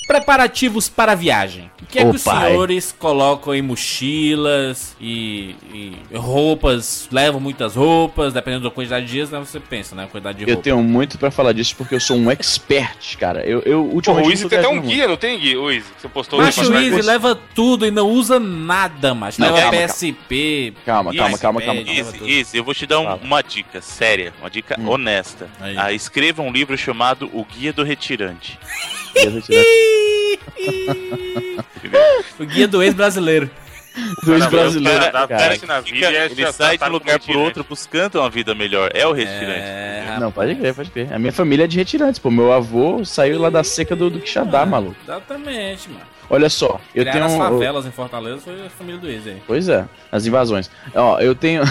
preparativos para a viagem. O que é que os senhores colocam em mochilas e roupas? Levam muitas roupas, dependendo da quantidade de dias, né? Você pensa, né? A quantidade de roupa. Eu tenho muito pra falar disso porque eu sou um expert, cara. O Easy tem até um guia, não tem guia? O Easy, você postou mas o Easy leva tudo e não usa nada, mas leva PSP. Calma. Easy, eu vou te dar uma dica séria, uma dica honesta. Escreva um livro chamado O Guia do Retirante. O guia do ex-brasileiro. Ele sai de um lugar pro outro buscando uma vida melhor. É o retirante. Não, pode crer. A minha família é de retirantes, pô. Meu avô saiu lá da seca do Quixadá, maluco. Exatamente, mano. Olha só, eu tenho as favelas em Fortaleza, foi a família do ex aí. Pois é, as invasões. Ó, eu tenho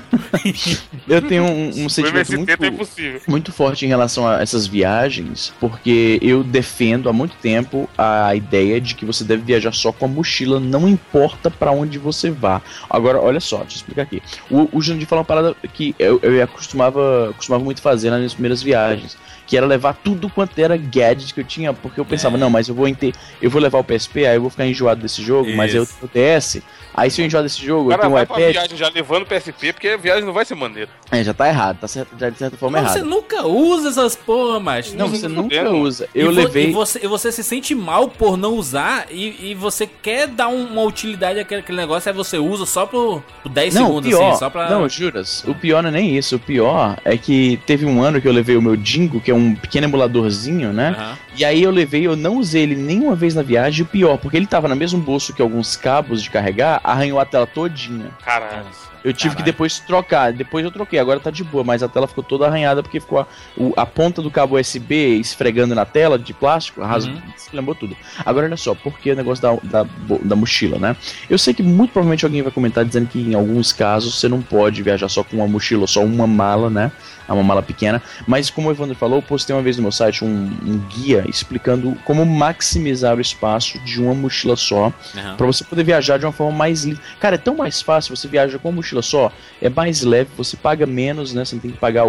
um sentimento muito forte em relação a essas viagens, porque eu defendo há muito tempo a ideia de que você deve viajar só com a mochila, não importa pra onde você vá. Agora, olha só, deixa eu explicar aqui. O Jurandir falou uma parada que eu costumava muito fazer nas minhas primeiras viagens, que era levar tudo quanto era gadget que eu tinha, porque eu pensava, não, mas eu vou levar o PSP, aí eu vou ficar enjoado desse jogo, mas eu tenho o DS, aí se eu enjoar desse jogo, eu tenho um iPad. Pra viagem já levando o PSP, porque a viagem não vai ser maneira. Já tá errado, já de certa forma errado. Você nunca usa essas porra, macho. Não, você nunca usa. E você se sente mal por não usar e você quer dar uma utilidade àquele negócio, aí você usa só por 10 segundos, pior, assim, só pra... Não, juras, o pior não é nem isso, o pior é que teve um ano que eu levei o meu Dingo, que é um pequeno emuladorzinho, né? E aí eu não usei ele nenhuma vez na viagem, e o pior, porque ele tava no mesmo bolso que alguns cabos de carregar, arranhou a tela todinha. Caralho. Eu tive que depois trocar, depois eu troquei, agora tá de boa, mas a tela ficou toda arranhada porque ficou a ponta do cabo USB esfregando na tela de plástico, lembrou tudo. Agora olha só, por que o negócio da mochila, né? Eu sei que muito provavelmente alguém vai comentar dizendo que em alguns casos você não pode viajar só com uma mochila, só uma mala, né? Uma mala pequena, mas como o Evandro falou, eu postei uma vez no meu site um guia explicando como maximizar o espaço de uma mochila só, pra você poder viajar de uma forma mais livre. Cara, é tão mais fácil, você viaja com uma mochila só, é mais leve, você paga menos, né? Você não tem que pagar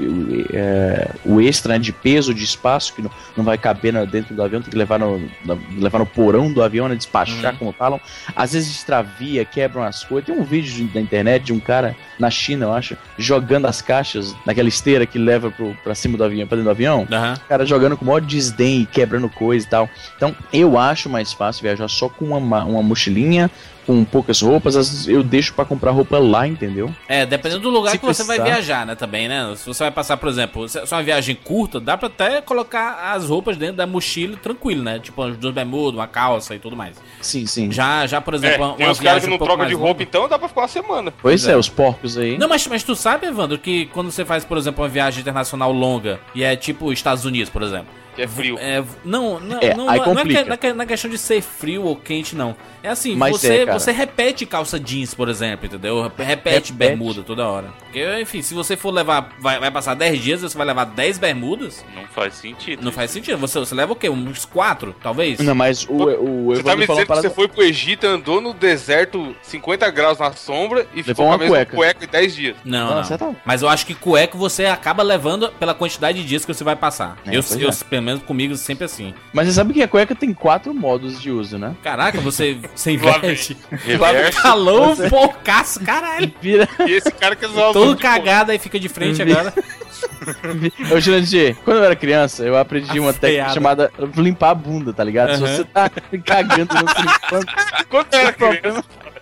o extra, né, de peso, de espaço, que não vai caber dentro do avião, tem que levar no porão do avião, né, despachar, como falam. Às vezes extravia, quebram as coisas. Tem um vídeo na internet de um cara na China, eu acho, jogando as caixas naquela esteira que leva pra cima do avião, pra dentro do avião, o cara jogando com o maior desdém e quebrando coisa e tal. Então, eu acho mais fácil viajar só com uma mochilinha, com poucas roupas, às vezes eu deixo pra comprar roupa lá, entendeu? Dependendo do lugar que você vai viajar, né, também, né? Se você vai passar, por exemplo, se é uma viagem curta, dá pra até colocar as roupas dentro da mochila tranquilo, né? Tipo, as duas bermudas, uma calça e tudo mais. Sim. Já por exemplo, tem uns caras que não trocam de roupa, então dá pra ficar uma semana. Pois é, os porcos aí. Não, mas tu sabe, Evandro, que quando você faz, por exemplo, uma viagem internacional longa, e é tipo Estados Unidos, por exemplo, que é frio. Não é questão de ser frio ou quente, não. É assim, você repete calça jeans, por exemplo, entendeu? Repete bermuda toda hora. Porque, enfim, se você for levar, vai passar 10 dias, você vai levar 10 bermudas? Não faz sentido. Não faz sentido. Você leva o quê? Uns 4, talvez? Não, mas você tá me dizendo que você foi pro Egito, andou no deserto 50 graus na sombra e ficou com a mesma cueca em 10 dias. Não. Mas eu acho que cueca você acaba levando pela quantidade de dias que você vai passar. Pelo menos comigo, sempre assim. Mas você sabe que a cueca tem 4 modos de uso, né? Caraca, você inverte. Falou um poucaço, caralho. E esse cara que usava todo cagado aí fica de frente agora. Ô, Jurandir, quando eu era criança, eu aprendi uma técnica chamada limpar a bunda, tá ligado? Se você tá cagando no limpando, quando eu era criança.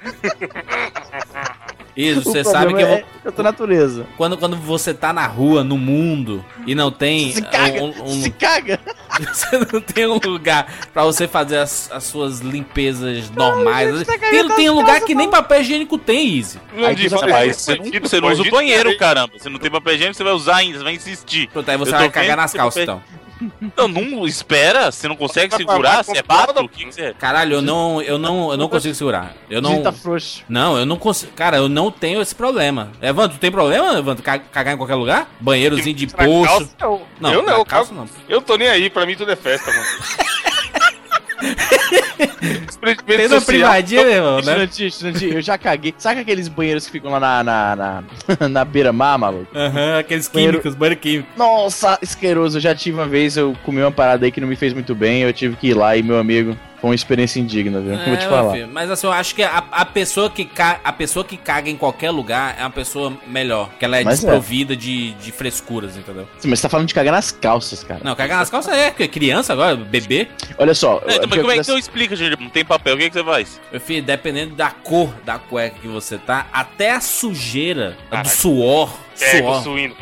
Isso, você sabe que é outra natureza. Quando você tá na rua, no mundo, e não tem... Se caga! Você não tem um lugar pra você fazer as suas limpezas normais. Tem um lugar que nem papel higiênico tem, Easy. Você não usa o banheiro, caramba. Você não tem papel higiênico, você vai usar ainda, você vai insistir. Pronto, aí você vai cagar nas calças, então. Não espera, você não consegue segurar, você é pato? O que você é? Caralho, eu não consigo segurar. Tá frouxo. Não, eu não consigo. Cara, eu não tenho esse problema. Evandro, tu tem problema, Evandro? Cagar em qualquer lugar? Banheirozinho de poço? Não, eu não, calça, não. Eu tô nem aí, pra mim tudo é festa, mano. Tem na privadinha, meu irmão, né? Eu já caguei. Sabe aqueles banheiros que ficam lá na beira-mar, maluco? Aqueles químicos, banheiro químico. Nossa, asqueroso. Eu já tive uma vez, eu comi uma parada aí que não me fez muito bem, eu tive que ir lá e meu amigo... Foi uma experiência indigna, viu? Vou te falar. Filho, mas assim, eu acho que a pessoa que caga em qualquer lugar é uma pessoa melhor. Que ela é desprovida de frescuras, entendeu? Sim, mas você tá falando de cagar nas calças, cara. Não, cagar nas calças é criança agora, bebê. Olha só. Mas como é que você explica, gente? Não tem papel, o que você faz? Meu filho, dependendo da cor da cueca que você tá, até a sujeira do suor. Suor. Suíno.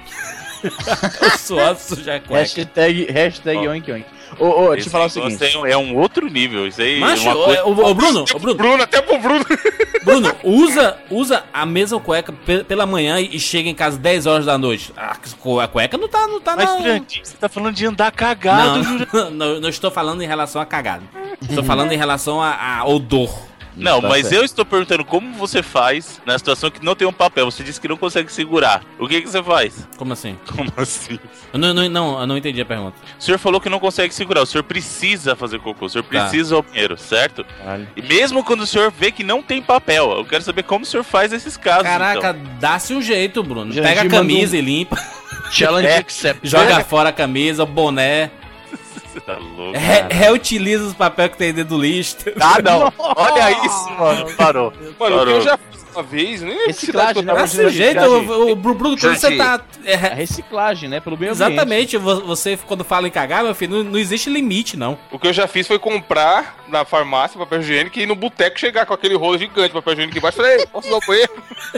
O suor suja a cueca. Hashtag oink oink. Deixa eu falar o seguinte. É um outro nível. Isso aí. Macho, Bruno. Até pro Bruno. Bruno, usa a mesma cueca pela manhã e chega em casa 10 horas da noite. A cueca não tá Mas, Grande, você tá falando de andar cagado. Não estou falando em relação a cagado. Estou falando em relação a odor. Não, tá, mas certo. Eu estou perguntando como você faz na situação que não tem um papel. Você disse que não consegue segurar. O que você faz? Como assim? Como assim? Eu não entendi a pergunta. O senhor falou que não consegue segurar. O senhor precisa fazer cocô. O senhor precisa ao banheiro, certo? Vale. E mesmo quando o senhor vê que não tem papel, eu quero saber como o senor faz nesses casos. Caraca, então. Dá-se um jeito, Bruno. Pega a camisa e limpa. Challenge accept. Joga fora a camisa, o boné. Tá louco, reutiliza os papéis que tem dentro do lixo. Não. Olha isso, mano. Parou. Mano, o que eu já fiz uma vez, nem reciclagem, né? Desse jeito, o Bruno, quando você tá... reciclagem, né? Pelo meio exatamente, você quando fala em cagar, meu filho, não existe limite, não. O que eu já fiz foi comprar na farmácia papel higiênico e ir no boteco chegar com aquele rolo gigante de papel higiênico embaixo e falei, posso usar o banheiro?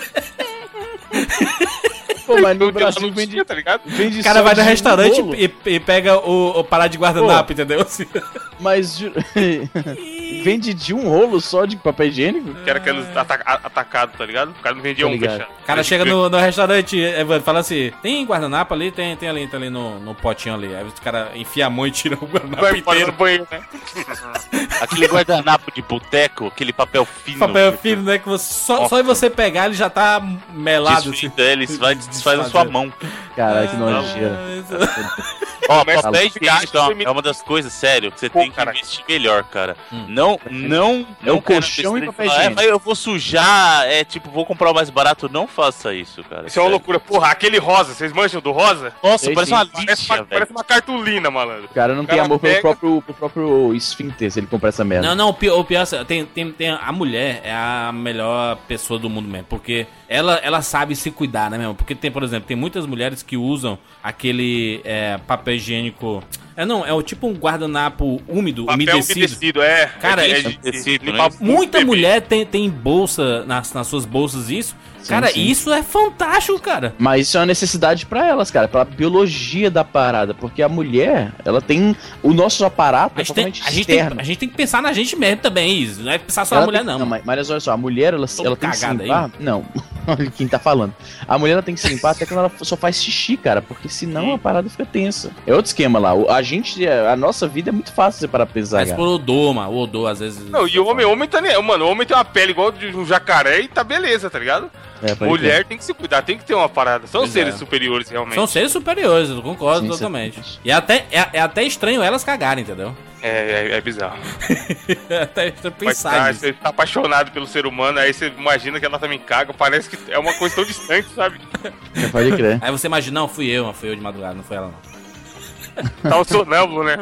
Pô, mas no Brasil vende, tá ligado? O cara vai no restaurante e pega o pará de guardanapo, entendeu? Mas vende de um rolo só de papel higiênico? Que era aqueles atacados, tá ligado? O cara não vendia fechado. O cara chega no restaurante e fala assim, tem guardanapo ali? Tem ali no potinho ali. Aí o cara enfia a mão e tira o guardanapo inteiro. No banheiro, né? Aquele guardanapo de boteco, aquele papel fino. Papel fino, né? Que só você pegar ele já tá melado. Assim. Ele desfaz a sua mão. Caralho, que nojeira. Ó, papel higiênico é uma das coisas, sério, que você tem que investir melhor, cara. Não é o colchão e papel higiênico. Mas eu vou sujar, vou comprar o mais barato. Não faça isso, cara. Isso é uma loucura. Porra, aquele rosa, vocês manjam do rosa? Nossa, parece uma lixa, parece uma cartolina, malandro. O cara não tem amor pelo próprio esfíncter, se ele comprar essa merda. Não, o pior, tem a mulher é a melhor pessoa do mundo mesmo, porque ela sabe se cuidar, né, mesmo? Porque por exemplo, tem muitas mulheres que usam aquele papel higiênico... É tipo um guardanapo úmido, umedecido. Cara, muita mulher tem bolsa, nas suas bolsas isso. Sim, cara, sim. Isso é fantástico, cara. Mas isso é uma necessidade pra elas, cara, pela biologia da parada. Porque a mulher, ela tem o nosso aparato totalmente externo. A gente tem que pensar na gente mesmo também, isso. Não é pensar só na mulher, não. Mas olha só, a mulher, ela tem que se limpar... Aí. Não, olha quem tá falando. A mulher, ela tem que se limpar até quando ela só faz xixi, cara. Porque senão a parada fica tensa. É outro esquema lá. A nossa vida é muito fácil para pesar. Mas por odor, mano. O odor, às vezes... Não, e o homem tá... Mano, o homem tem uma pele igual de um jacaré e tá beleza, tá ligado? Mulher tem que se cuidar, tem que ter uma parada. São seres superiores, realmente. São seres superiores, eu concordo totalmente. E é até estranho elas cagarem, entendeu? É bizarro. Até pensar você tá apaixonado pelo ser humano, aí você imagina que ela também caga, parece que é uma coisa tão distante, sabe? Pode crer. Aí você imagina, não, fui eu de madrugada, não foi ela não. Tá o sonâmbulo, né?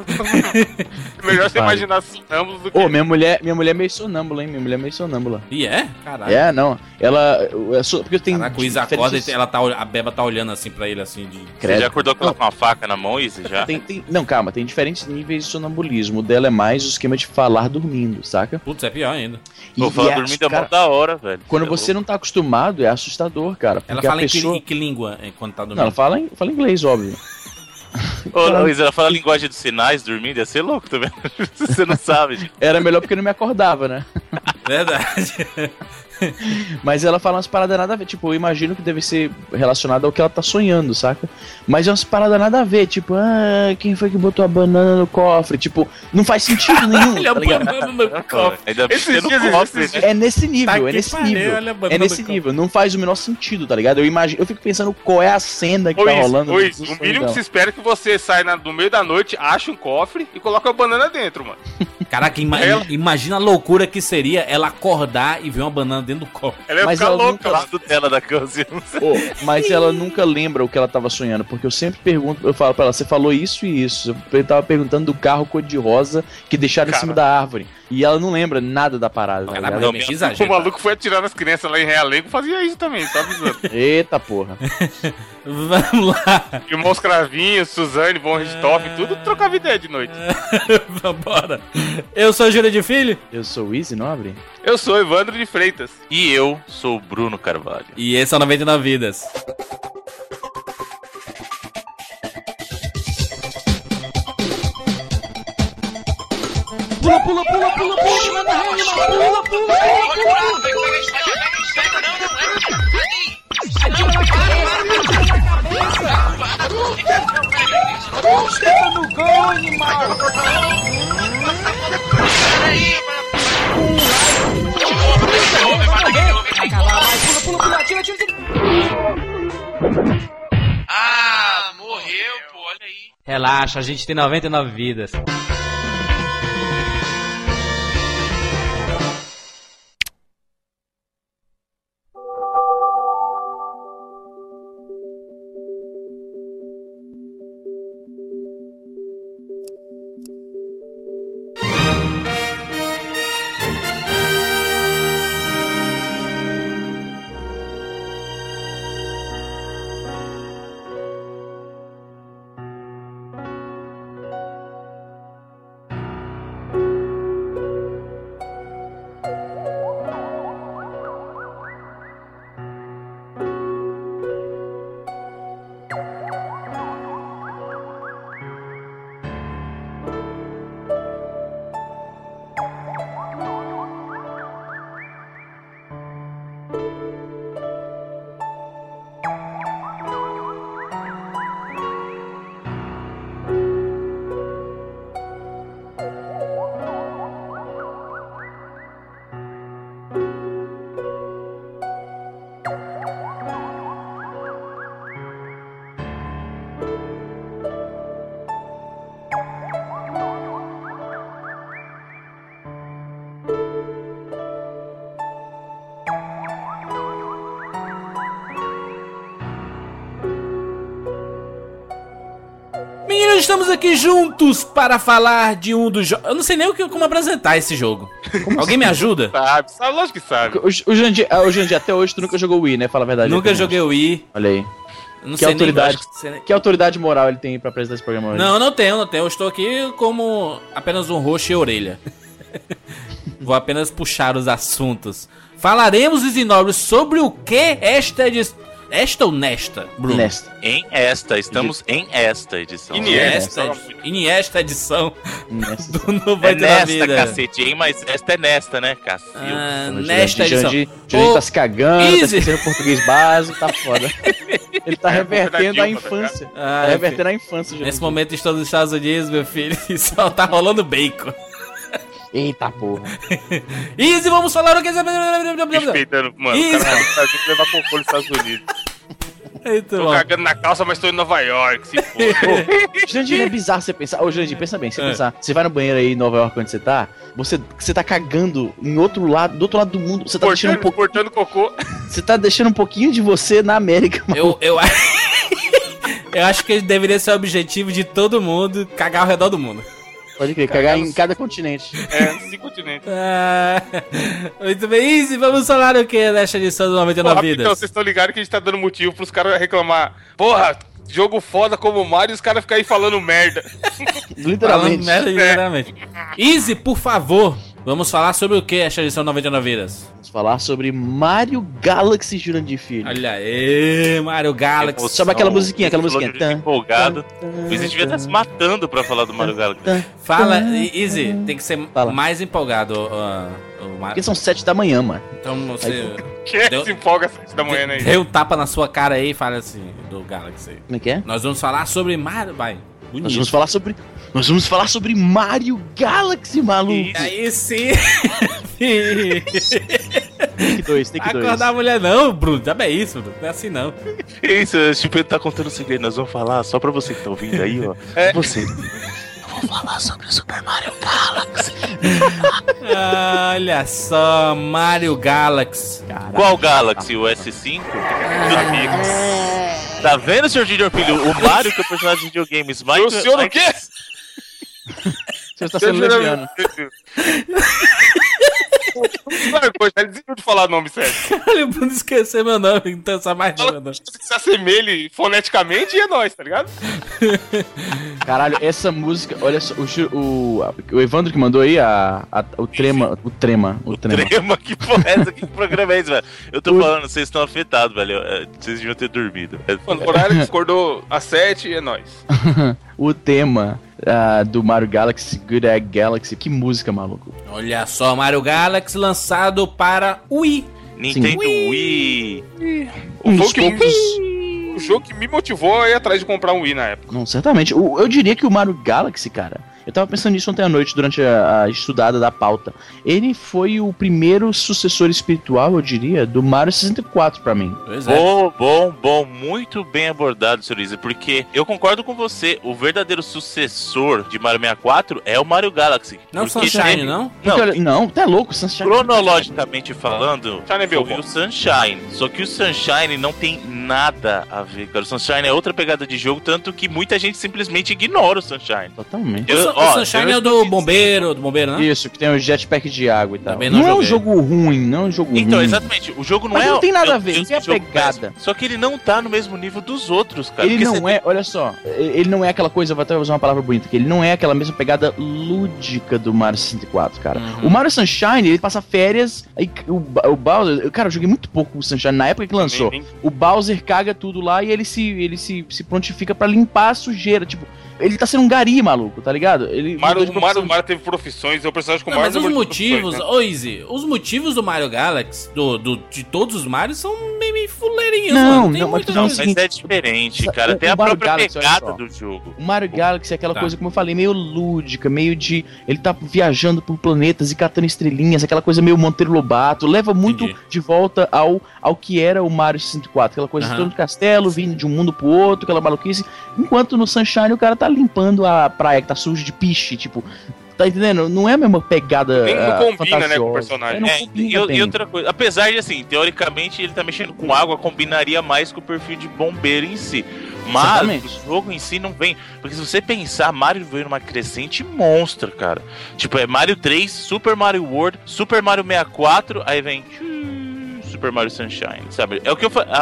Melhor você imaginar sonâmbulo do que... minha mulher é meio sonâmbula, hein? Minha mulher é meio sonâmbula. E é? Caralho. Não. Ela... Porque tem... Caraca, o Izzy acorda e a Beba tá olhando assim pra ele, assim, de... Você já acordou com uma faca na mão, Izzy, já? Não, calma. Tem diferentes níveis de sonambulismo. O dela é mais o esquema de falar dormindo, saca? Putz, é pior ainda. Falar dormindo é muito da hora, velho. Quando você não tá acostumado, é assustador, cara. Ela fala em que língua quando tá dormindo? Não, ela fala inglês, óbvio. Luiz, ela fala linguagem dos sinais dormindo, ia ser louco também. Você não sabe. Era melhor porque não me acordava, né? Verdade. Mas ela fala umas paradas nada a ver. Tipo, eu imagino que deve ser relacionado ao que ela tá sonhando, saca? Mas é umas paradas nada a ver. Tipo, quem foi que botou a banana no cofre? Tipo, não faz sentido nenhum. Olha tá a banana no cofre. É nesse nível, é nesse nível. Não faz o menor sentido, tá ligado? Eu fico pensando qual é a cena que tá rolando. O mínimo que se espera é que você saia no meio da noite, ache um cofre e coloque a banana dentro, mano. Caraca, imagina a loucura que seria ela acordar e ver uma banana dentro do cofre. Ela ia ficar louca lá do tela da cozinha. Mas ela nunca lembra o que ela tava sonhando, porque eu sempre pergunto, eu falo pra ela, você falou isso e isso. Eu tava perguntando do carro cor-de-rosa que deixaram em cima da árvore. E ela não lembra nada da parada. O maluco foi atirar nas crianças lá em Realengo, fazia isso também, tá avisando. Eita porra. Vamos lá. Irmãos Cravinhos, Suzane, Von Richthofen, tudo trocava ideia de noite. Vambora. Eu sou Júlio de Filho. Eu sou o Easy Nobre. Eu sou Evandro de Freitas. E eu sou o Bruno Carvalho. E esse é o 99 Vidas. Pula, pula, pula, pula, pula, pula, pula. Chega no gol, animal! Peraí! Pula, tira! Ah, morreu, pô, olha aí. Relaxa, a gente tem 99 vidas. Meninos, estamos aqui juntos para falar de um dos jogos. Eu não sei nem como apresentar esse jogo. Alguém me ajuda? Sabe, lógico que sabe. O Jandir, até hoje tu nunca jogou Wii, né? Fala a verdade. Nunca joguei Wii. Olha aí. Não que sei autoridade, que autoridade moral ele tem pra apresentar esse programa hoje? Não tenho. Eu estou aqui como apenas um roxo e orelha. Vou apenas puxar os assuntos. Falaremos, Isinobres, sobre o que esta edição... Esta ou nesta, Bruno? Nesta. Estamos em esta edição. Esta edição nesta. do Não Vai Ter Na Vida. Cacete, hein? Mas esta é nesta, né, cacete? Nesta edição. Jandir tá se cagando, tá esquecendo português básico, tá foda. Ele tá revertendo a infância. Tá revertendo a infância, Jandir. Nesse momento estou nos Estados Unidos, meu filho, e só tá rolando bacon. Eita porra. Easy, vamos falar o que... Respeitando, mano, o cara tá vindo levar cocô nos Estados Unidos. Tô cagando na calça, mas tô em Nova York, se for. Jandir, é bizarro você pensar. Ô, Jandir, pensa bem, pensar. Você vai no banheiro aí em Nova York onde você tá, você tá cagando em outro lado, do outro lado do mundo. Você tá deixando um pouco. Portando cocô. Você tá deixando um pouquinho de você na América, mano. Eu acho que deveria ser o objetivo de todo mundo, cagar ao redor do mundo. Pode crer, cagar em cada continente. 5 continentes. Muito bem, Easy, vamos falar o que nesta edição do 99 Vidas? Então, vocês estão ligados que a gente tá dando motivo pros caras reclamar. Porra, jogo foda como o Mario e os caras ficam aí falando merda. Literalmente. Falando merda, literalmente. Easy, por favor, Vamos falar sobre o que, esta edição 99 vidas? Vamos falar sobre Mario Galaxy, Jurandir Filho. Olha aí, Mario Galaxy. Sabe aquela musiquinha, empolgado. O Izzy devia estar se matando pra falar do Mario Galaxy. Fala, Izzy, tem que ser mais empolgado. Porque são 7 da manhã, mano. Então você... Quem se empolga às 7 da manhã, né? Dê um tapa na sua cara aí e fala assim, do Galaxy. Como é que é? Nós vamos falar sobre Mario, vai. Bonito. Nós vamos falar sobre Mario Galaxy, maluco. Aí sim. Take 2. Acordar a mulher não, Bruno. Já é isso, Bruno. Não é assim não. Isso, tipo, ele tá contando o segredo. Nós vamos falar, só pra você que tá ouvindo aí, ó. Você. Eu vou falar sobre o Super Mario Galaxy. Olha só, Mario Galaxy. Caraca. Qual Galaxy? O S5? Amigos. Tá vendo, senhor Gideon Filho? O Mario, que é o personagem de videogames mais... O senhor o quê? Você está sendo lesbiano. Ele desistiu de falar nome sério. Caralho, o Bruno esqueceu meu nome, então essa mais nada. Se assemelhe foneticamente e é nóis, tá ligado? Caralho, essa música, olha só, o Evandro que mandou aí o trema. O trema, que porra é essa? Que programa é esse, velho? Eu tô falando, vocês estão afetados, velho. Vocês deviam ter dormido. Mano, o horário discordou às 7 e é nóis. O tema do Mario Galaxy, Good Egg Galaxy. Que música, maluco. Olha só, Mario Galaxy lançado para Wii. Nintendo Wii. O jogo que me motivou a ir atrás de comprar um Wii na época. Não, certamente. Eu diria que o Mario Galaxy, cara... Eu tava pensando nisso ontem à noite, durante a estudada da pauta. Ele foi o primeiro sucessor espiritual, eu diria, do Mario 64 pra mim. Pois é. Bom. Muito bem abordado, Sr. Izzy, porque eu concordo com você. O verdadeiro sucessor de Mario 64 é o Mario Galaxy. Não o Sunshine, não? Não, tá louco, Sunshine. Cronologicamente falando, foi o Sunshine. Só que o Sunshine não tem nada a ver, cara. O Sunshine é outra pegada de jogo, tanto que muita gente simplesmente ignora o Sunshine. Totalmente. O Sunshine é do bombeiro, né? Isso, que tem o jetpack de água e tal. Não é um jogo ruim, Então, exatamente, o jogo não não tem nada a ver, não tem a pegada. Só que ele não tá no mesmo nível dos outros, cara. Ele não é, olha só, ele não é aquela coisa, vou até usar uma palavra bonita, que ele não é aquela mesma pegada lúdica do Mario 64, cara. O Mario Sunshine, ele passa férias, aí o Bowser, cara, eu joguei muito pouco o Sunshine na época que lançou. O Bowser caga tudo lá e ele se prontifica pra limpar a sujeira, tipo... Ele tá sendo um gari, maluco, tá ligado? O Mario teve profissões, é o personagem com mais... Mas os motivos, Izzy, os motivos do Mario Galaxy, de todos os Marios, são meio fuleirinhos, mano. Mas é diferente, cara. Tem a própria pegada do jogo. O Mario Galaxy é aquela coisa, como eu falei, meio lúdica, meio de... Ele tá viajando por planetas e catando estrelinhas, aquela coisa meio Monteiro Lobato. Leva muito de volta ao que era o Mario 64. Aquela coisa de todo castelo, vindo de um mundo pro outro, aquela maluquice. Enquanto no Sunshine o cara tá limpando a praia que tá suja de piche, tipo, tá entendendo? Não é a mesma pegada. Não combina, né, com o personagem. E outra coisa, apesar de, assim, teoricamente ele tá mexendo com água, combinaria mais com o perfil de bombeiro em si. Mas o jogo em si não vem. Porque se você pensar, Mario veio numa crescente monstra, cara. Tipo, é Mario 3, Super Mario World, Super Mario 64, aí vem Super Mario Sunshine, sabe? É o que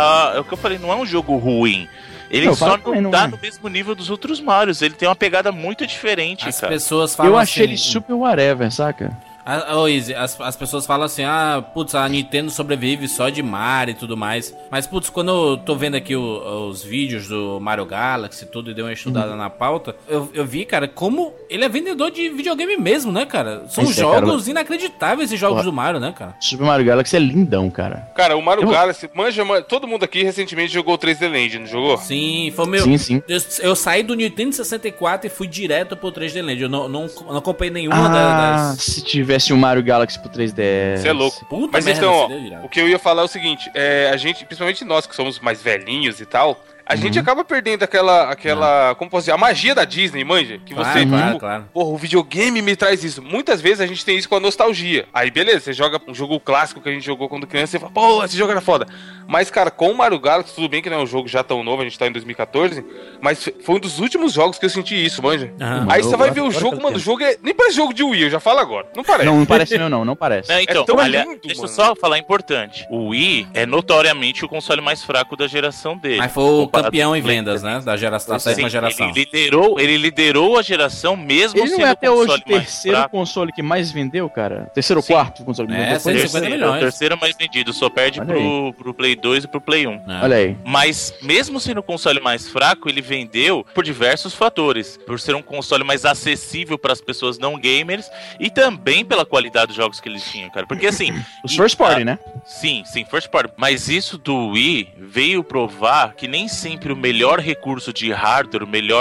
eu falei, não é um jogo ruim. Ele só não tá no mesmo nível dos outros Marios. Ele tem uma pegada muito diferente, cara. Pessoas falam eu achei ele super whatever, saca? Izzy, as pessoas falam assim, putz, a Nintendo sobrevive só de Mario e tudo mais. Mas, putz, quando eu tô vendo aqui os vídeos do Mario Galaxy e tudo, e dei uma estudada na pauta, eu vi, cara, como ele é vendedor de videogame mesmo, né, cara? São jogos inacreditáveis esses jogos do Mario, né, cara? Super Mario Galaxy é lindão, cara. Cara, o Mario Galaxy, todo mundo aqui recentemente jogou o 3D Land, não jogou? Sim, foi meu... Sim. Eu saí do Nintendo 64 e fui direto pro 3D Land. Eu não acompanhei nenhuma das... se tivesse um Mario Galaxy pro 3DS. Você é louco. Puta mas merda, então, o que eu ia falar é o seguinte, a gente, principalmente nós que somos mais velhinhos e tal, a gente acaba perdendo aquela como posso dizer, a magia da Disney, manja? Que você, claro. Porra, o videogame me traz isso. Muitas vezes a gente tem isso com a nostalgia. Aí, beleza, você joga um jogo clássico que a gente jogou quando criança e você fala, pô, esse jogo era foda. Mas, cara, com o Mario Galaxy, tudo bem que não é um jogo já tão novo, a gente tá em 2014, mas foi um dos últimos jogos que eu senti isso, manja. Aí você vai ver o jogo, mano, o jogo nem parece jogo de Wii, eu já falo agora. Não parece. Não parece não parece. Então, lindo, deixa eu só falar importante. O Wii é notoriamente o console mais fraco da geração dele. Mas foi o campeão em vendas, né? Da sétima geração. Ele liderou a geração mesmo ele sendo não é até hoje o terceiro console que mais vendeu, cara? Terceiro ou quarto console que mais vendeu? 150 milhões. O terceiro mais vendido, só perde pro Play 2 e pro Play 1. Olha aí. Mas mesmo sendo o console mais fraco, ele vendeu por diversos fatores. Por ser um console mais acessível para as pessoas não gamers e também pela qualidade dos jogos que eles tinham, cara. Porque assim... Os first party, né? Sim, first party. Mas isso do Wii veio provar que nem sempre o melhor recurso de hardware,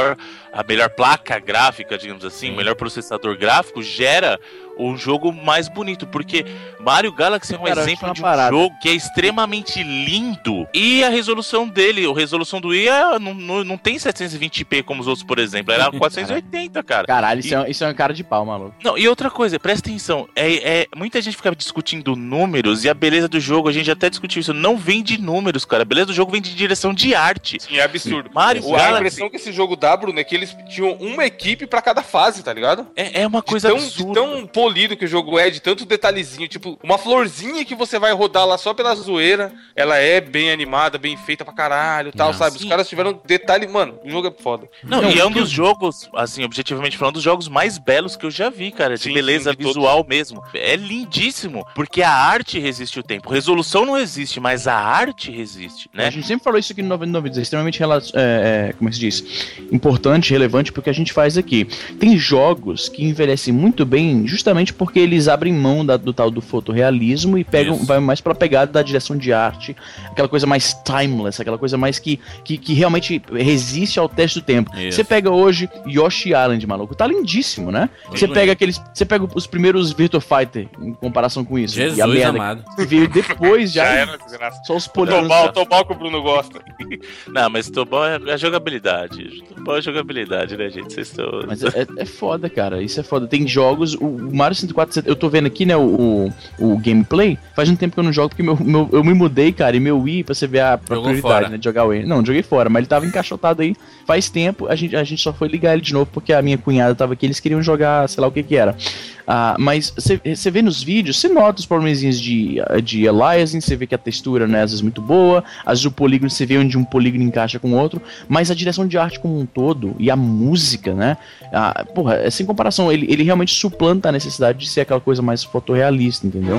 a melhor placa gráfica, digamos assim, o melhor processador gráfico gera um jogo mais bonito, porque Mario Galaxy é um exemplo de um jogo que é extremamente lindo e a resolução dele, a resolução do Wii não tem 720p como os outros, por exemplo, era 480, cara. Caralho, isso é uma cara de pau, maluco. Não, e outra coisa, presta atenção, muita gente ficava discutindo números e a beleza do jogo, a gente até discutiu isso, não vem de números, cara, a beleza do jogo vem de direção de arte. Sim, é absurdo. A impressão que esse jogo dá, Bruno, é que eles tinham uma equipe pra cada fase, tá ligado? É uma coisa absurda. Tão polido que o jogo é, de tanto detalhezinho, tipo, uma florzinha que você vai rodar lá só pela zoeira, ela é bem animada, bem feita pra caralho, tal, sabe? Os caras tiveram detalhe, mano, o jogo é foda. Não, e é um dos jogos, assim, objetivamente falando, dos jogos mais belos que eu já vi, cara, de beleza visual mesmo. É lindíssimo, porque a arte resiste o tempo. Resolução não existe, mas a arte resiste, né? A gente sempre falou isso aqui no 99, é extremamente como é que se diz? Importante, relevante pro que a gente faz aqui. Tem jogos que envelhecem muito bem justamente porque eles abrem mão do tal do fotorrealismo e vai mais pra pegada da direção de arte, aquela coisa mais timeless, aquela coisa mais que realmente resiste ao teste do tempo. Você pega hoje Yoshi Island, maluco, tá lindíssimo, né? Você pega os primeiros Virtua Fighter em comparação com isso. Jesus e a merda amado. Que veio depois já. Só os polígonos. Tobal que o Bruno gosta. Não, mas Tobal é a jogabilidade. Tobal é a jogabilidade, né, gente? Vocês estão... Mas é foda, cara. Isso é foda. Tem jogos... O Mario 64, eu tô vendo aqui, né, o gameplay. Faz um tempo que eu não jogo, porque eu me mudei, cara, e meu Wii, pra você ver a prioridade, fora. Né, de jogar o Wii. Não, joguei fora, mas ele tava encaixotado aí faz tempo. A gente só foi ligar ele de novo, porque a minha cunhada tava aqui, eles queriam jogar, sei lá o que era. Mas você vê nos vídeos, você nota os probleminhos de aliasing, você vê que a textura não é às vezes muito boa, às vezes o polígono, você vê onde um polígono encaixa com o outro, mas a direção de arte como um todo, e a música, né, porra, sem comparação, ele realmente suplanta a necessidade de ser aquela coisa mais fotorrealista, entendeu?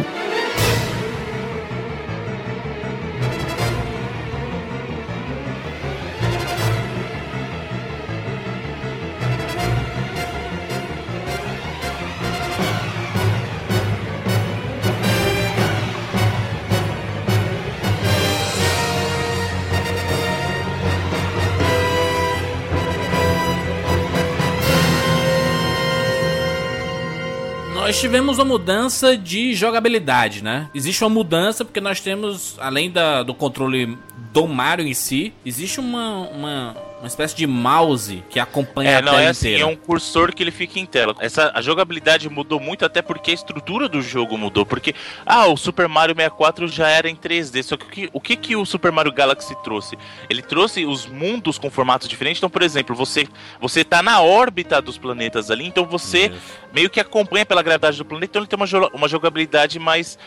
Nós tivemos uma mudança de jogabilidade, né? Existe uma mudança porque nós temos, além do controle do Mario em si, existe uma espécie de mouse que acompanha a tela inteira. É um cursor que ele fica em tela. A jogabilidade mudou muito, até porque a estrutura do jogo mudou. Porque, o Super Mario 64 já era em 3D. Só que o que o Super Mario Galaxy trouxe? Ele trouxe os mundos com formatos diferentes. Então, por exemplo, você tá na órbita dos planetas ali, então você meio que acompanha pela gravidade do planeta. Então ele tem uma jogabilidade mais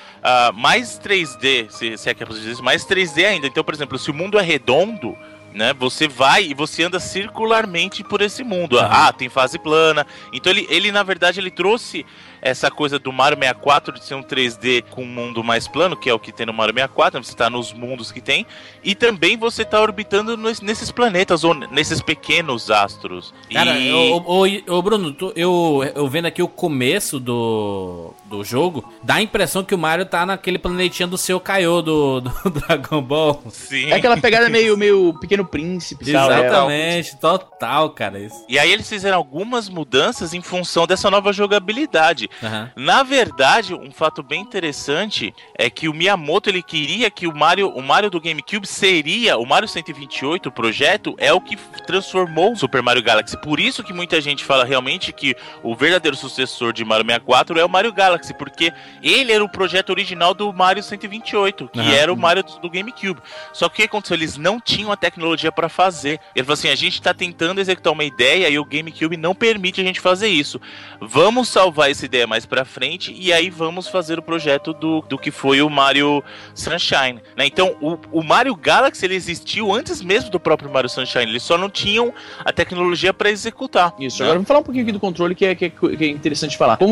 3D, se é que é possível dizer isso, mais 3D ainda. Então, por exemplo, se o mundo é redondo, né, você vai e você anda circularmente por esse mundo. Tem fase plana. Então ele na verdade ele trouxe essa coisa do Mario 64 de ser um 3D com um mundo mais plano, que é o que tem no Mario 64, você tá nos mundos que tem, e também você tá orbitando nesses planetas, ou nesses pequenos astros. Cara, Bruno, eu vendo aqui o começo do jogo, dá a impressão que o Mario tá naquele planetinha do seu Kaiô do Dragon Ball. Sim. É aquela pegada meio Pequeno Príncipe. Exatamente, total, cara. Isso. E aí eles fizeram algumas mudanças em função dessa nova jogabilidade. Na verdade, um fato bem interessante é que o Miyamoto, ele queria que o Mario do GameCube seria o Mario 128, o projeto, é o que transformou o Super Mario Galaxy. Por isso que muita gente fala realmente que o verdadeiro sucessor de Mario 64 é o Mario Galaxy, porque ele era o projeto original do Mario 128, que era o Mario do GameCube. Só que o que aconteceu? Eles não tinham a tecnologia tecnologia pra fazer. Ele falou assim, a gente tá tentando executar uma ideia e o GameCube não permite a gente fazer isso. Vamos salvar essa ideia mais pra frente e aí vamos fazer o projeto do que foi o Mario Sunshine, né? Então, o Mario Galaxy, ele existiu antes mesmo do próprio Mario Sunshine, eles só não tinham a tecnologia pra executar. Isso, agora vamos falar um pouquinho aqui do controle que é interessante falar. Como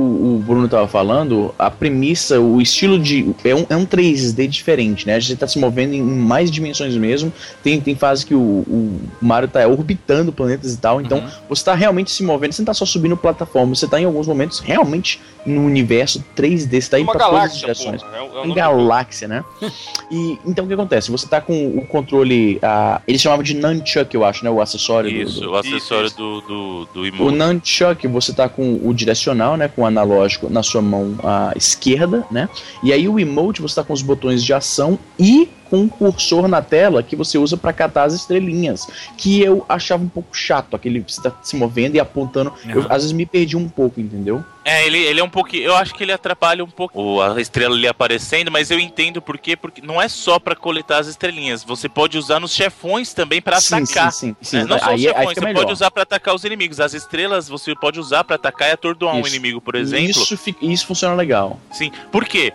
o Bruno tava falando, a premissa, o estilo de... É um 3D diferente, né? A gente tá se movendo em mais dimensões mesmo. Tem fase que o Mario tá orbitando planetas e tal, então você tá realmente se movendo, você não tá só subindo plataforma, você tá em alguns momentos realmente no universo 3D, você tá indo pra todas as direções. Uma galáxia, né? E então o que acontece? Você tá com o controle, eles chamavam de Nunchuck, eu acho, né? O acessório. Isso, o acessório do emote. O Nunchuck, você tá com o direcional, né? Com o analógico na sua mão esquerda, né? E aí o emote, você tá com os botões de ação e com um cursor na tela que você usa pra catar as estrelinhas, que eu achava um pouco chato, aquele você tá se movendo e apontando. Eu às vezes me perdi um pouco, entendeu? Ele é um pouquinho, eu acho que ele atrapalha um pouco a estrela ali aparecendo, mas eu entendo por quê, porque não é só pra coletar as estrelinhas, você pode usar nos chefões também pra atacar. Sim. Não só os chefões, você pode usar pra atacar os inimigos, as estrelas você pode usar pra atacar e atordoar um inimigo, por exemplo. Isso funciona legal. Sim, por quê?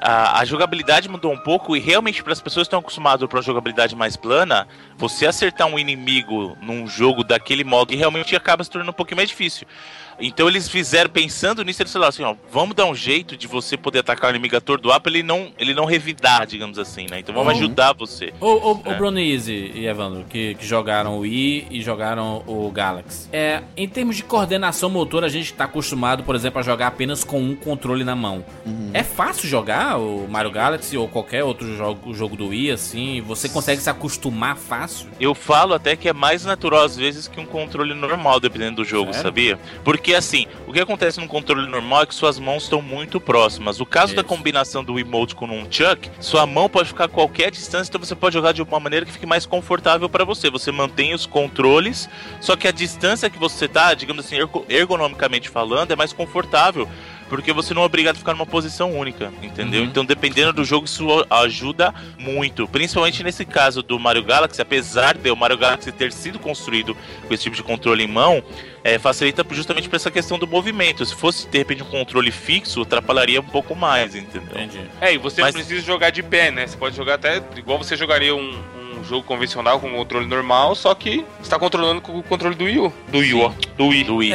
A jogabilidade mudou um pouco e realmente para as pessoas que estão acostumadas para uma jogabilidade mais plana, você acertar um inimigo num jogo daquele modo realmente acaba se tornando um pouquinho mais difícil. Então eles fizeram, pensando nisso, eles falaram assim, ó, vamos dar um jeito de você poder atacar o inimigo atordoar pra ele não revidar, digamos assim, né? Então vamos ajudar você. O Bruno e Evandro, que jogaram o Wii e jogaram o Galaxy. Em termos de coordenação motora, a gente tá acostumado, por exemplo, a jogar apenas com um controle na mão. É fácil jogar o Mario Galaxy ou qualquer outro jogo do Wii, assim? Você consegue se acostumar fácil? Eu falo até que é mais natural às vezes que um controle normal, dependendo do jogo, sabia? Porque assim, o que acontece no controle normal é que suas mãos estão muito próximas. O caso da combinação do emote com um Chuck, sua mão pode ficar a qualquer distância, então você pode jogar de uma maneira que fique mais confortável para você. Você mantém os controles, só que a distância que você tá, digamos assim, ergonomicamente falando, é mais confortável. Porque você não é obrigado a ficar numa posição única, entendeu? Então, dependendo do jogo, isso ajuda muito. Principalmente nesse caso do Mario Galaxy, apesar de o Mario Galaxy ter sido construído com esse tipo de controle em mão, facilita justamente para essa questão do movimento. Se fosse, de repente, um controle fixo, atrapalharia um pouco mais, entendeu? Entendi. E você não precisa jogar de pé, né? Você pode jogar até igual você jogaria um jogo convencional com controle normal, só que você tá controlando com o controle do Wii. Do Wii.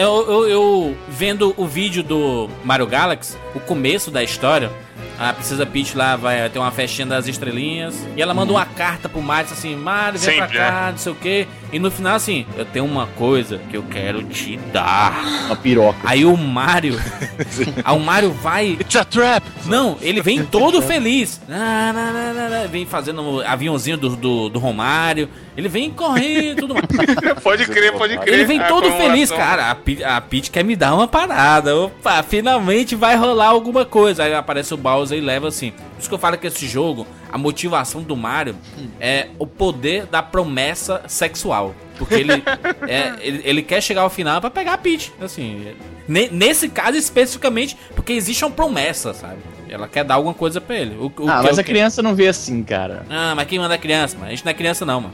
Eu vendo o vídeo do Mario Galaxy, o começo da história, a Princesa Peach lá vai ter uma festinha das estrelinhas e ela manda uma carta pro Mario assim, Mario, vem pra cá, não sei o que. E no final assim, eu tenho uma coisa que eu quero te dar. Uma piroca. Aí o Mario vai... It's a trap! Não, ele vem todo feliz. Vem fazendo aviãozinho do Romário. Ele vem correndo, tudo mais. Pode crer. Ele vem todo feliz, cara. A Peach quer me dar uma parada. Opa, finalmente vai rolar alguma coisa. Aí aparece o Bowser e leva assim. Por isso que eu falo que esse jogo, a motivação do Mario é o poder da promessa sexual. Porque ele quer chegar ao final pra pegar a Peach. Assim, nesse caso especificamente, porque existe uma promessa, sabe? Ela quer dar alguma coisa pra ele. Mas a criança não vê assim, cara. Mas quem manda é criança, mano? A gente não é criança não, mano.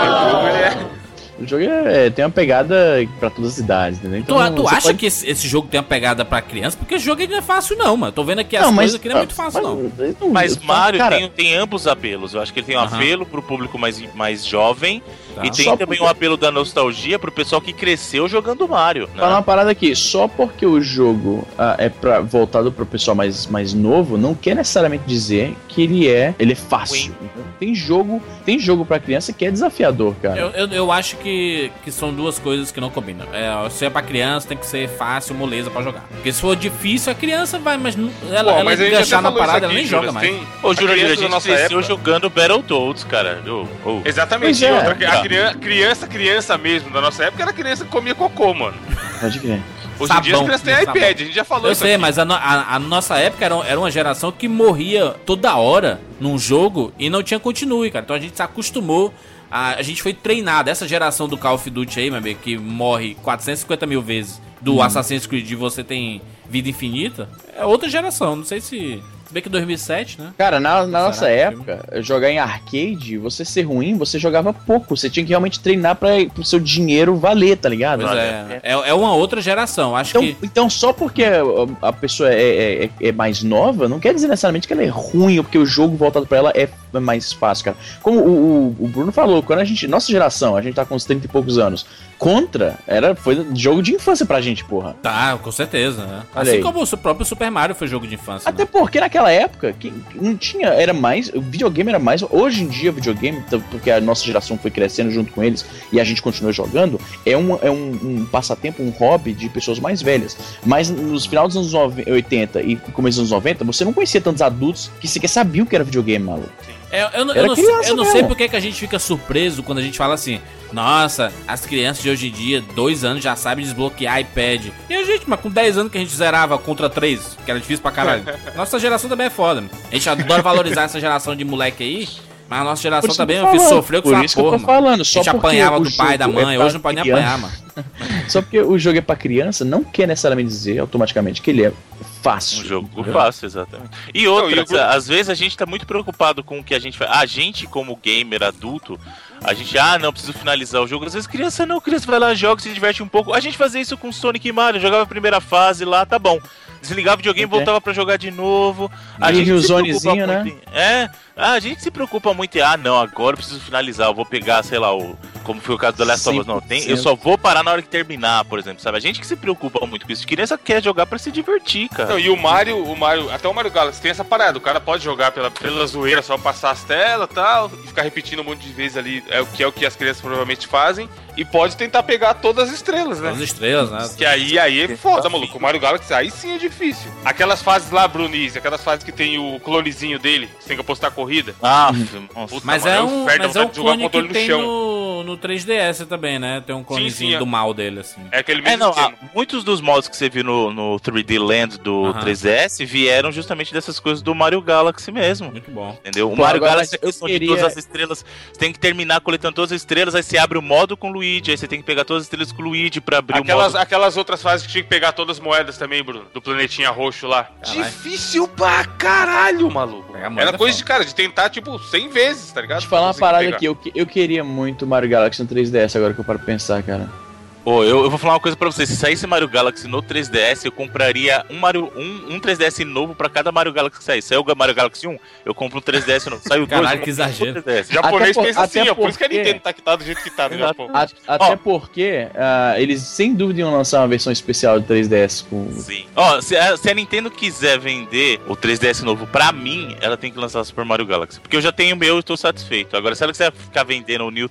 O jogo tem uma pegada pra todas as idades, entendeu? Então, tu acha que esse jogo tem uma pegada pra criança? Porque esse jogo não é fácil não, mano. Tô vendo aqui as coisas que não é muito fácil não. Mas Mario tem ambos apelos. Eu acho que ele tem um apelo pro público mais jovem. E tem também um apelo da nostalgia pro pessoal que cresceu jogando Mario. Falar uma parada aqui, só porque o jogo é voltado pro pessoal mais novo, não quer necessariamente dizer que ele é fácil. Tem jogo pra criança que é desafiador, cara. Eu acho que são duas coisas que não combinam. Se é pra criança, tem que ser fácil, moleza pra jogar. Porque se for difícil, a criança vai, mas ela enganchar na parada, ela nem joga mais. Ô, Júnior, a gente cresceu jogando Battletoads, cara. Exatamente. Criança mesmo, da nossa época, era criança que comia cocô, mano. Pode crer. Hoje em dia as crianças têm iPad, a gente já falou isso. Eu sei, mas a nossa época era uma geração que morria toda hora num jogo e não tinha continue, cara. Então a gente se acostumou, a gente foi treinado. Essa geração do Call of Duty aí, meu amigo, que morre 450 mil vezes, do Assassin's Creed, você tem vida infinita, é outra geração. Não sei se Se bem que 2007, né? Cara, na nossa época, jogar em arcade, você ser ruim, você jogava pouco. Você tinha que realmente treinar pro seu dinheiro valer, tá ligado? Pois é uma outra geração. Acho então, só porque a pessoa é mais nova, não quer dizer necessariamente que ela é ruim, ou porque o jogo voltado pra ela é mais fácil, cara. Como o Bruno falou, quando nossa geração, a gente tá com uns 30 e poucos anos, Contra foi jogo de infância pra gente, porra. Tá, com certeza, né? Assim como o próprio Super Mario foi jogo de infância. Até porque naquela época, não tinha, o videogame era mais, hoje em dia o videogame, porque a nossa geração foi crescendo junto com eles e a gente continua jogando, é um passatempo, um hobby de pessoas mais velhas. Mas nos finais dos anos 80 e começo dos anos 90, você não conhecia tantos adultos que sequer sabiam o que era videogame, maluco. Eu não sei porque que a gente fica surpreso quando a gente fala assim: nossa, as crianças de hoje em dia, 2 anos, já sabem desbloquear iPad. E a gente, mas com 10 anos que a gente zerava contra 3, que era difícil pra caralho. Nossa geração também é foda. A gente adora valorizar essa geração de moleque aí, mas a nossa geração também, meu filho, sofreu com essa porra, mano. A gente apanhava do pai, da mãe, hoje não pode nem apanhar, mano. Só porque o jogo é pra criança, não quer necessariamente dizer automaticamente que ele é fácil. Um jogo fácil, exatamente. E outra, às vezes a gente tá muito preocupado com o que a gente faz. A gente, como gamer adulto, a gente, não, preciso finalizar o jogo. Às vezes criança vai lá, joga, se diverte um pouco. A gente fazia isso com Sonic e Mario, jogava a primeira fase lá, tá bom. Desligava o videogame, voltava pra jogar de novo. A gente o zonezinho, né? A gente se preocupa muito em, não, agora eu preciso finalizar, eu vou pegar, sei lá, como foi o caso do Last of Us, eu só vou parar na hora que terminar, por exemplo, sabe? A gente que se preocupa muito com isso. Criança quer jogar pra se divertir, cara. Não, e o Mario, até o Mario Galaxy tem essa parada, o cara pode jogar pela zoeira, só passar as telas e tal, e ficar repetindo um monte de vezes ali, é o que as crianças provavelmente fazem, e pode tentar pegar todas as estrelas, né? Todas as estrelas, né? Que aí é foda, maluco. O Mario Galaxy, aí sim é difícil. Aquelas fases lá, Bruniz, aquelas fases que tem o clonezinho dele, que você tem que apostar a corrida. Nossa, mas é um clone que tem no 3DS também, né? Tem um clonezinho do mal dele, assim. É aquele mesmo esquema. Muitos dos mods que você viu no 3D Land do 3DS vieram justamente dessas coisas do Mario Galaxy mesmo. Muito bom. Entendeu? O Mario Galaxy é de todas as estrelas. Você tem que terminar coletando todas as estrelas, aí você abre o modo com o Luigi, aí você tem que pegar todas as estrelas com o Luigi pra abrir o modo. Aquelas outras fases que tinha que pegar todas as moedas também, Bruno, do planetinha roxo lá. Caralho. Difícil pra caralho, maluco. Era coisa de, cara, de tentar, tipo, 100 vezes, tá ligado? Deixa eu falar uma parada aqui, eu queria muito Mario Galaxy no 3DS, agora que eu paro pra pensar, cara. Eu vou falar uma coisa pra vocês, se saísse Mario Galaxy no 3DS, eu compraria um 3DS novo pra cada Mario Galaxy que sair. Saiu o Mario Galaxy 1, eu compro um 3DS novo. Saiu Caralho, que exagero. Japonês pensa assim, por isso que a Nintendo tá do jeito que tá no Japão. Até porque eles sem dúvida iam lançar uma versão especial de 3DS com... Sim. Se a Nintendo quiser vender o 3DS novo pra mim, ela tem que lançar o Super Mario Galaxy. Porque eu já tenho o meu e tô satisfeito. Agora, se ela quiser ficar vendendo o New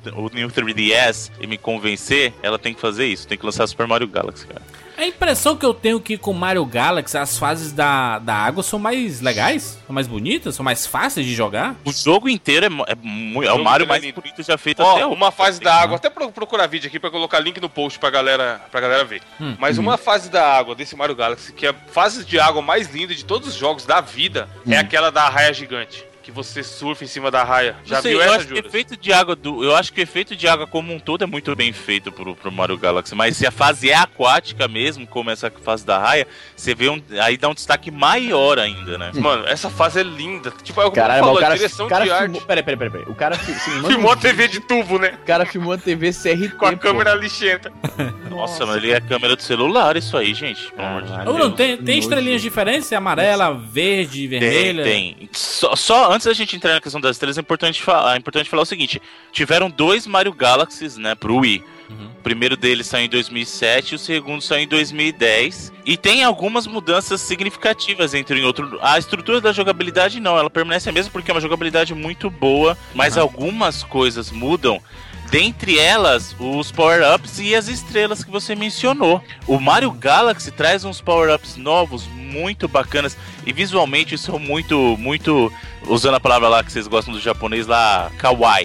3DS e me convencer, ela tem que fazer isso, tem que lançar Super Mario Galaxy, cara. A impressão que eu tenho que com Mario Galaxy as fases da água são mais legais, são mais bonitas, são mais fáceis de jogar. O jogo inteiro é o Mario mais bonito já feito até hoje. Uma fase da água, até procurar vídeo aqui pra colocar link no post pra galera ver. Mas uma fase da água desse Mario Galaxy, que é a fase de água mais linda de todos os jogos da vida, é aquela da raia gigante. Que você surfa em cima da raia. Já viu essa, Júlio? Eu acho que o efeito de água como um todo é muito bem feito pro Mario Galaxy. Mas se a fase é aquática mesmo, como essa fase da raia, você vê aí dá um destaque maior ainda, né? Mano, essa fase é linda. Tipo, é o que a direção de arte. Peraí. O cara filmou a TV de tubo, né? O cara filmou a TV CRT. Com a câmera lixenta. Nossa, mas ele é a câmera do celular, isso aí, gente. Pelo amor de Deus. Tem estrelinhas diferentes? Amarela, verde, vermelha? Tem. Só antes da gente entrar na questão das estrelas, é importante falar o seguinte: tiveram 2 Mario Galaxies, né, pro Wii. O primeiro deles saiu em 2007 e o segundo saiu em 2010. E tem algumas mudanças significativas entre em outro. A estrutura da jogabilidade não, ela permanece a mesma porque é uma jogabilidade muito boa, mas algumas coisas mudam. Dentre elas, os power-ups e as estrelas que você mencionou. O Mario Galaxy traz uns power-ups novos, muito bacanas. E visualmente são muito, usando a palavra lá que vocês gostam do japonês lá, kawaii.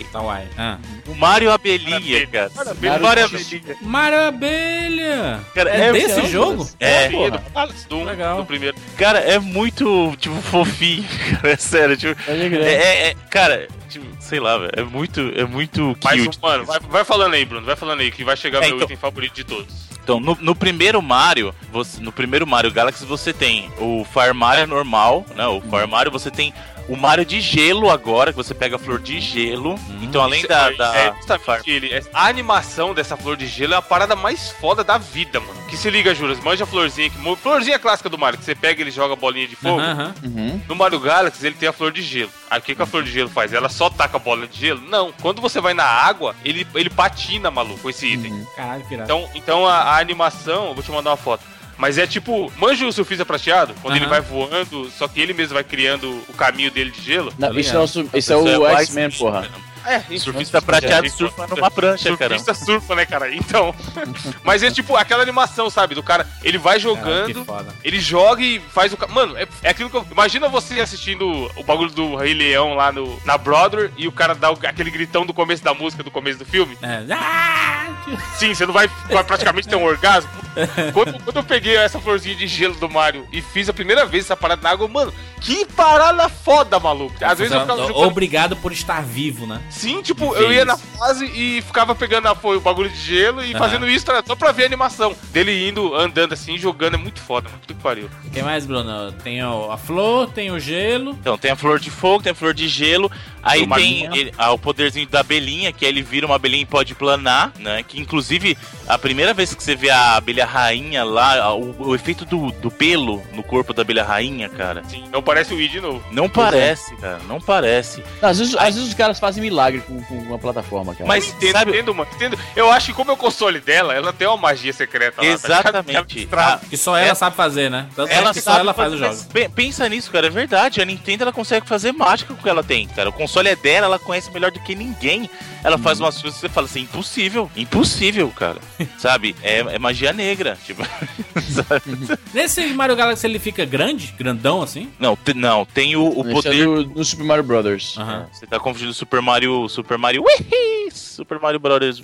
O Mario Abelhinha, cara. Mario Abelha! Cara, é desse jogo? Do legal. Do primeiro. Cara, é muito, tipo, fofinho, cara. É sério, tipo... cara... Tipo, sei lá, velho. É muito cute. Mas, mano, vai falando aí, Bruno. Vai falando aí que vai chegar meu item favorito de todos. Então, no primeiro Mario Galaxy, você tem o Fire Mario normal, né? O Fire Mario, você tem o Mario de gelo agora, que você pega a flor de gelo. Então, além a animação dessa flor de gelo é a parada mais foda da vida, mano. Que se liga, Juras, manja a florzinha. Florzinha clássica do Mario, que você pega e ele joga a bolinha de fogo. No Mario Galaxy, ele tem a flor de gelo. Aí o que a flor de gelo faz? Ela só taca a bola de gelo? Não. Quando você vai na água, ele patina, maluco, esse item. Caralho, que irado. Então a animação, eu vou te mandar uma foto. Mas é tipo, manja o surfista prateado, quando ele vai voando, só que ele mesmo vai criando o caminho dele de gelo. Não, isso é o X-Men, porra. Surfista prateado surfa numa prancha, cara. Surfista surfa, né, cara? Então. Mas é tipo aquela animação, sabe? Do cara, ele vai jogando, ele joga e faz o. Mano, é aquilo que eu. Imagina você assistindo o bagulho do Rei Leão lá na Broadway e o cara dá aquele gritão do começo da música, do começo do filme. Sim, você não vai praticamente ter um orgasmo. Quando eu peguei essa florzinha de gelo do Mario e fiz a primeira vez essa parada na água, mano, que parada foda, maluco. Às vezes eu ficava jogando... Obrigado por estar vivo, né? Sim, tipo, eu ia na fase e ficava pegando o bagulho de gelo e fazendo isso só pra ver a animação. Dele indo, andando assim, jogando, é muito foda, mano. Puta que pariu. O que mais, Bruno? Tem a flor, tem o gelo. Então, tem a flor de fogo, tem a flor de gelo. Aí tem o poderzinho da abelhinha, que aí ele vira uma abelhinha e pode planar, né? Que inclusive, a primeira vez que você vê a abelha rainha lá, o efeito do pelo no corpo da abelha rainha, cara. Sim, não parece o Wii de novo. Não parece, cara, não parece. Às vezes os caras fazem milagre com uma plataforma, cara. Mas entendo. Eu acho que como é o console dela, ela tem uma magia secreta lá. Exatamente. Que só ela sabe fazer, né? Só ela faz os jogos. Pensa nisso, cara, é verdade. A Nintendo, ela consegue fazer mágica com o que ela tem, cara. O console é dela, ela conhece melhor do que ninguém. Ela faz umas coisas que você fala assim, impossível, cara. Sabe? É magia negra, tipo. Nesse Mario Galaxy ele fica grandão assim? Não, tem o poder no Super Mario Brothers. Você tá confundindo Super Mario Super Mario Brothers.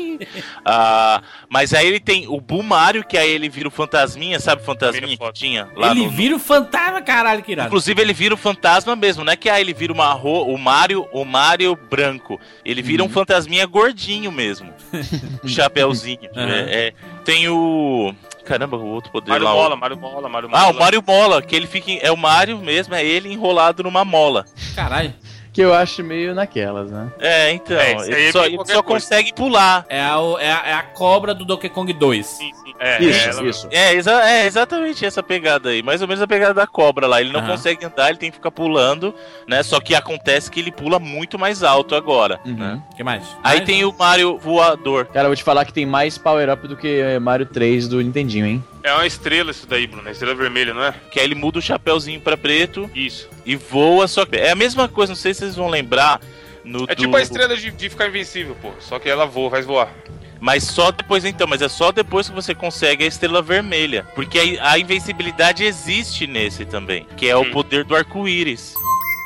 Mas aí ele tem o Boo Mario, que aí ele vira o fantasminha, sabe o fantasminha que tinha lá ele vira o fantasma, caralho, que irado. Inclusive ele vira o fantasma mesmo, não é que aí ele vira o Mario branco. Ele vira um fantasminha gordinho mesmo. Um chapéuzinho. Tem o... Caramba, o outro poder Mario lá. Mola. O Mario Mola, que ele fica... É o Mario mesmo, é ele enrolado numa mola. Caralho. Que eu acho meio naquelas, né? Então. Ele só consegue pular. É a cobra do Donkey Kong 2. Sim. Isso. Exatamente essa pegada aí. Mais ou menos a pegada da cobra lá. Ele não consegue andar, ele tem que ficar pulando, né? Só que acontece que ele pula muito mais alto agora, né? O que mais? Aí tem o Mario voador. Cara, eu vou te falar que tem mais power-up do que Mario 3 do Nintendinho, hein? É uma estrela isso daí, Bruno. É estrela vermelha, não é? Que aí ele muda o chapéuzinho pra preto. Isso. E voa, só que... É a mesma coisa, não sei se vocês vão lembrar... tipo a estrela de ficar invencível, pô. Só que ela voa, vai voar. Mas só depois então, mas é só depois que você consegue a estrela vermelha. Porque a invencibilidade existe nesse também. Que é o poder do arco-íris.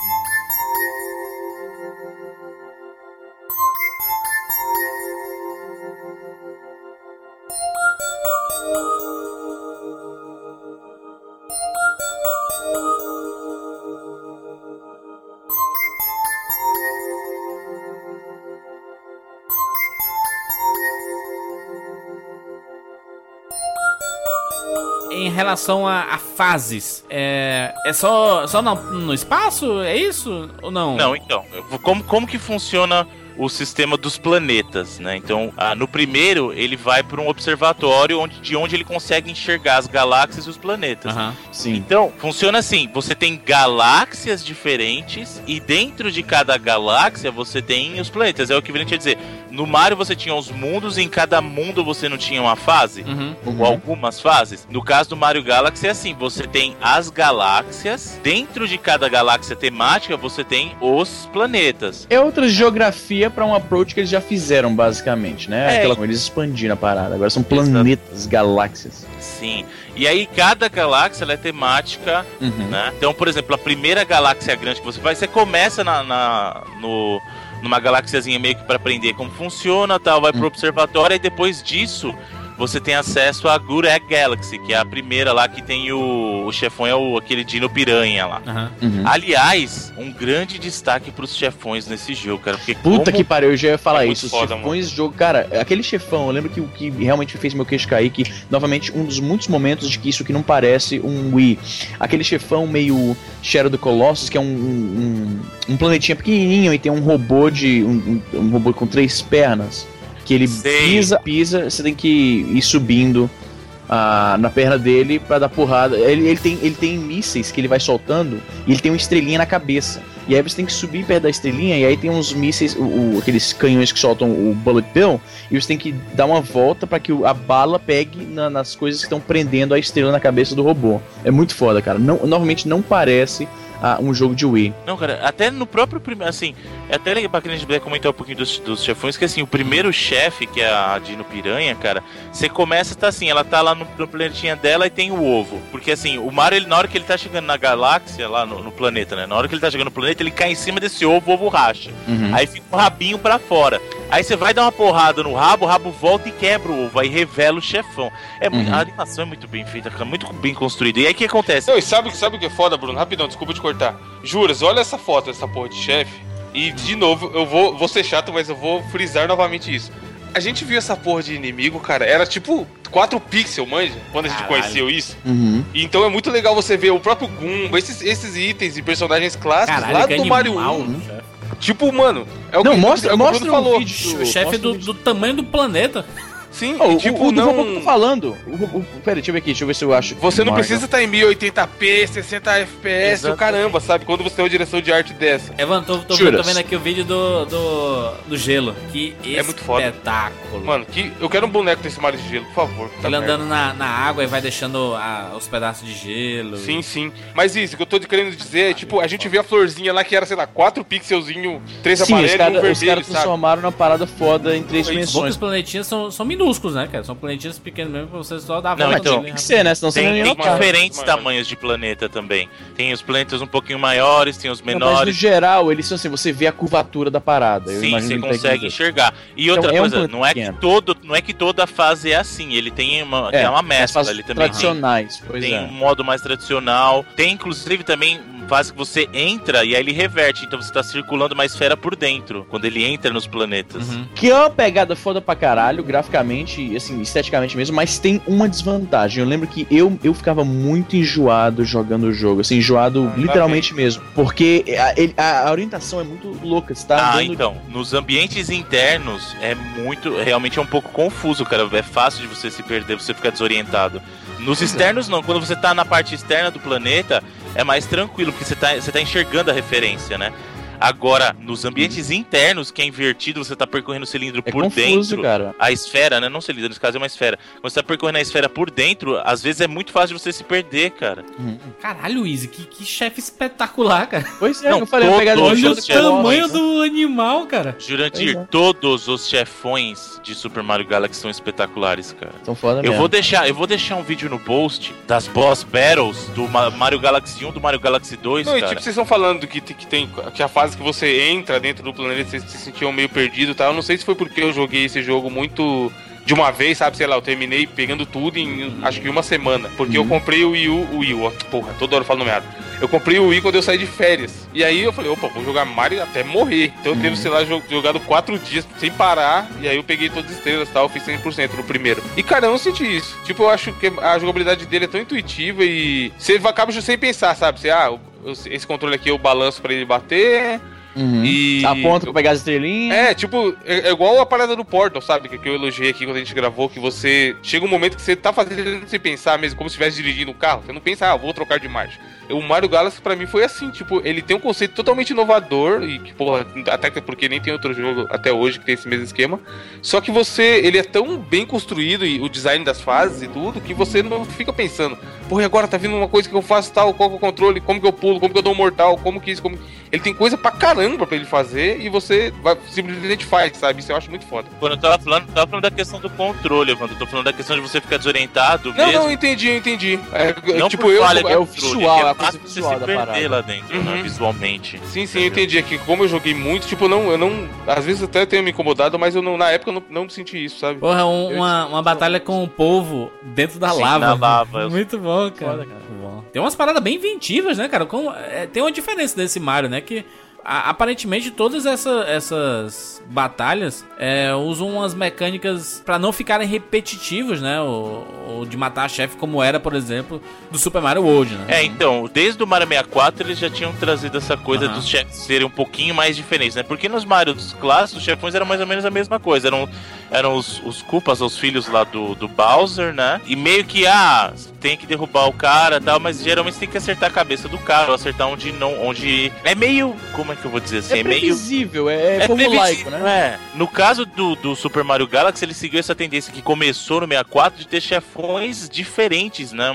Em relação a fases, é só no espaço? É isso? Ou não? Não, então, como que funciona o sistema dos planetas, né? Então, no primeiro, ele vai para um observatório de onde ele consegue enxergar as galáxias e os planetas. Sim. Então, funciona assim, você tem galáxias diferentes e dentro de cada galáxia você tem os planetas. É o que a gente ia dizer. No Mario você tinha os mundos e em cada mundo você não tinha uma fase, ou algumas fases. No caso do Mario Galaxy é assim, você tem as galáxias, dentro de cada galáxia temática você tem os planetas. É outra geografia pra um approach que eles já fizeram, basicamente, né? Eles expandiram a parada, agora são planetas, galáxias. Sim, e aí cada galáxia ela é temática, né? Então, por exemplo, a primeira galáxia grande que você começa numa galáxiazinha meio que pra aprender como funciona, tal, vai pro observatório e depois disso você tem acesso a Gurek Galaxy, que é a primeira lá que tem o chefão, é aquele Dino Piranha lá. Aliás, um grande destaque pros chefões nesse jogo, cara. Porque puta que pariu, eu já ia falar isso. Os chefões do jogo, cara, aquele chefão, eu lembro que o que realmente fez meu queixo cair, que novamente um dos muitos momentos de que isso aqui não parece um Wii. Aquele chefão meio Shadow of the Colossus, que é um planetinha pequenininho e tem um robô um robô com 3 pernas, que ele pisa, você tem que ir subindo na perna dele pra dar porrada. Ele tem mísseis que ele vai soltando e ele tem uma estrelinha na cabeça. E aí você tem que subir perto da estrelinha e aí tem uns mísseis, aqueles canhões que soltam o Bullet Bill, e você tem que dar uma volta pra que a bala pegue nas coisas que estão prendendo a estrela na cabeça do robô. É muito foda, cara. Novamente não parece um jogo de Wii. Não, cara, até no próprio primeiro, assim, é até legal pra gente comentar um pouquinho dos chefões, que assim, o primeiro chefe, que é a Dino Piranha, cara, você começa, tá assim, ela tá lá no planetinha dela e tem o ovo, porque assim, o Mario, na hora que ele tá chegando na galáxia, lá no planeta, né, na hora que ele tá chegando no planeta, ele cai em cima desse ovo, o ovo racha, aí fica o rabinho pra fora, aí você vai dar uma porrada no rabo, o rabo volta e quebra o ovo, aí revela o chefão. A animação é muito bem feita, cara, muito bem construída. E aí o que acontece? Não, e sabe o que é foda, Bruno? Rapidão, desculpa te cortar. Juras, olha essa foto dessa porra de chefe. E de novo, eu vou ser chato, mas eu vou frisar novamente isso. A gente viu essa porra de inimigo, cara, era tipo 4 pixels, manja, quando a gente conheceu isso. Então é muito legal você ver o próprio Goomba, esses itens e personagens clássicos lá do Mario 1. Tipo, mano, é o que mostra falou. O chefe do tamanho do planeta. Sim, tipo, não... robô que eu tô falando. Pera, deixa eu ver aqui, deixa eu ver se eu acho. Você não precisa estar em 1080p, 60 FPS, o caramba, sabe? Quando você tem uma direção de arte dessa. Evan, tô vendo aqui o vídeo do gelo. Que é muito foda. Espetáculo. Mano, eu quero um boneco desse Mario de gelo, por favor. Ele andando na água e vai deixando os pedaços de gelo. Sim. Mas isso, o que eu tô querendo dizer é, tipo, a gente vê a florzinha lá que era, sei lá, 4 pixelzinho, 3 amarelos e um vermelho, os caras transformaram numa parada foda em 3 dimensões. Os planetinhas são minúsculos, né, cara? São planetinhas pequenos mesmo pra você só dar a volta. Então, tem que ser, né? Senão tem diferentes tamanhos de planeta também. Tem os planetas um pouquinho maiores, tem os menores. Mas no geral, eles são assim, você vê a curvatura da parada. Sim, você consegue enxergar. E outra coisa, não é que toda fase é assim. Ele tem uma mescla. Ele também tradicionais, tem um modo mais tradicional. Tem inclusive também fase que você entra e aí ele reverte. Então você tá circulando uma esfera por dentro quando ele entra nos planetas. Que é uma pegada foda pra caralho, graficamente, assim, esteticamente mesmo, mas tem uma desvantagem. Eu lembro que eu ficava muito enjoado jogando o jogo, assim, enjoado literalmente mesmo, porque a orientação é muito louca, você tá andando... então, nos ambientes internos realmente é um pouco confuso, cara, é fácil de você se perder, você ficar desorientado. Nos externos não, quando você tá na parte externa do planeta, é mais tranquilo, porque você tá enxergando a referência, né? Agora, nos ambientes internos, que é invertido, você tá percorrendo o cilindro por confuso, dentro. Cara. A esfera, né? Não cilindro, nesse caso é uma esfera. Quando você tá percorrendo a esfera por dentro, às vezes é muito fácil de você se perder, cara. Caralho, Easy, que chefe espetacular, cara. Pois é, eu falei, olha o tamanho do animal, cara. Jurandir, todos os chefões de Super Mario Galaxy são espetaculares, cara. São foda mesmo. Eu vou deixar um vídeo no post das boss battles do Mario Galaxy 1 do Mario Galaxy 2, não, cara. E tipo, vocês estão falando que a fase que você entra dentro do planeta, vocês se sentiam meio perdido e tal. Eu não sei se foi porque eu joguei esse jogo muito de uma vez, sabe? Sei lá, eu terminei pegando tudo em acho que uma semana. Porque eu comprei o Wii U, porra, toda hora eu falo nomeado. Eu comprei o Wii quando eu saí de férias. E aí eu falei, opa, vou jogar Mario até morrer. Então eu devo, sei lá, jogado 4 dias sem parar. E aí eu peguei todas as estrelas e tal, fiz 100% no primeiro. E cara, eu não senti isso. Tipo, eu acho que a jogabilidade dele é tão intuitiva e você acaba sem pensar, sabe? Você, esse controle aqui eu balanço pra ele bater. E aponta pra pegar as estrelinhas. Tipo, é igual a parada do Portal, sabe? Que eu elogiei aqui quando a gente gravou, que você... Chega um momento que você tá fazendo sem pensar mesmo, como se estivesse dirigindo um carro. Você não pensa, vou trocar de marcha. O Mario Galaxy pra mim foi assim, tipo, ele tem um conceito totalmente inovador e que, porra, até porque nem tem outro jogo até hoje que tem esse mesmo esquema. Só que ele é tão bem construído e o design das fases e tudo, que você não fica pensando, porra, e agora tá vindo uma coisa que eu faço tal, qual que é o controle, como que eu pulo, como que eu dou um mortal, como que isso, como... ele tem coisa pra caramba pra ele fazer e você simplesmente faz, sabe? Isso eu acho muito foda. Quando eu tava falando da questão do controle, quando eu tô falando da questão de você ficar desorientado mesmo. Não, eu entendi. Não tipo, é o visual, a coisa visual da parada. Lá dentro, né, visualmente. Sim, eu entendi. É que como eu joguei muito, tipo, eu não às vezes até tenho me incomodado, mas eu não, na época eu não senti isso, sabe? Porra, uma batalha com o povo dentro da lava. Na lava. Muito bom, cara. Foda, cara. Muito bom. Tem umas paradas bem inventivas, né, cara? Tem uma diferença desse Mario, né? Que aparentemente todas essas batalhas usam umas mecânicas pra não ficarem repetitivas, né? Ou de matar chefe, como era, por exemplo, do Super Mario World, né? Então, desde o Mario 64 eles já tinham trazido essa coisa dos chefes serem um pouquinho mais diferentes, né? Porque nos Marios clássicos, os chefões eram mais ou menos a mesma coisa. Eram os Koopas, os filhos lá do Bowser, né? E meio que, tem que derrubar o cara e tal, mas geralmente tem que acertar a cabeça do cara, ou acertar onde... É meio... Como é que eu vou dizer assim? É previsível, é formulaico, né? No caso do Super Mario Galaxy, ele seguiu essa tendência que começou no 64 de ter chefões diferentes, né?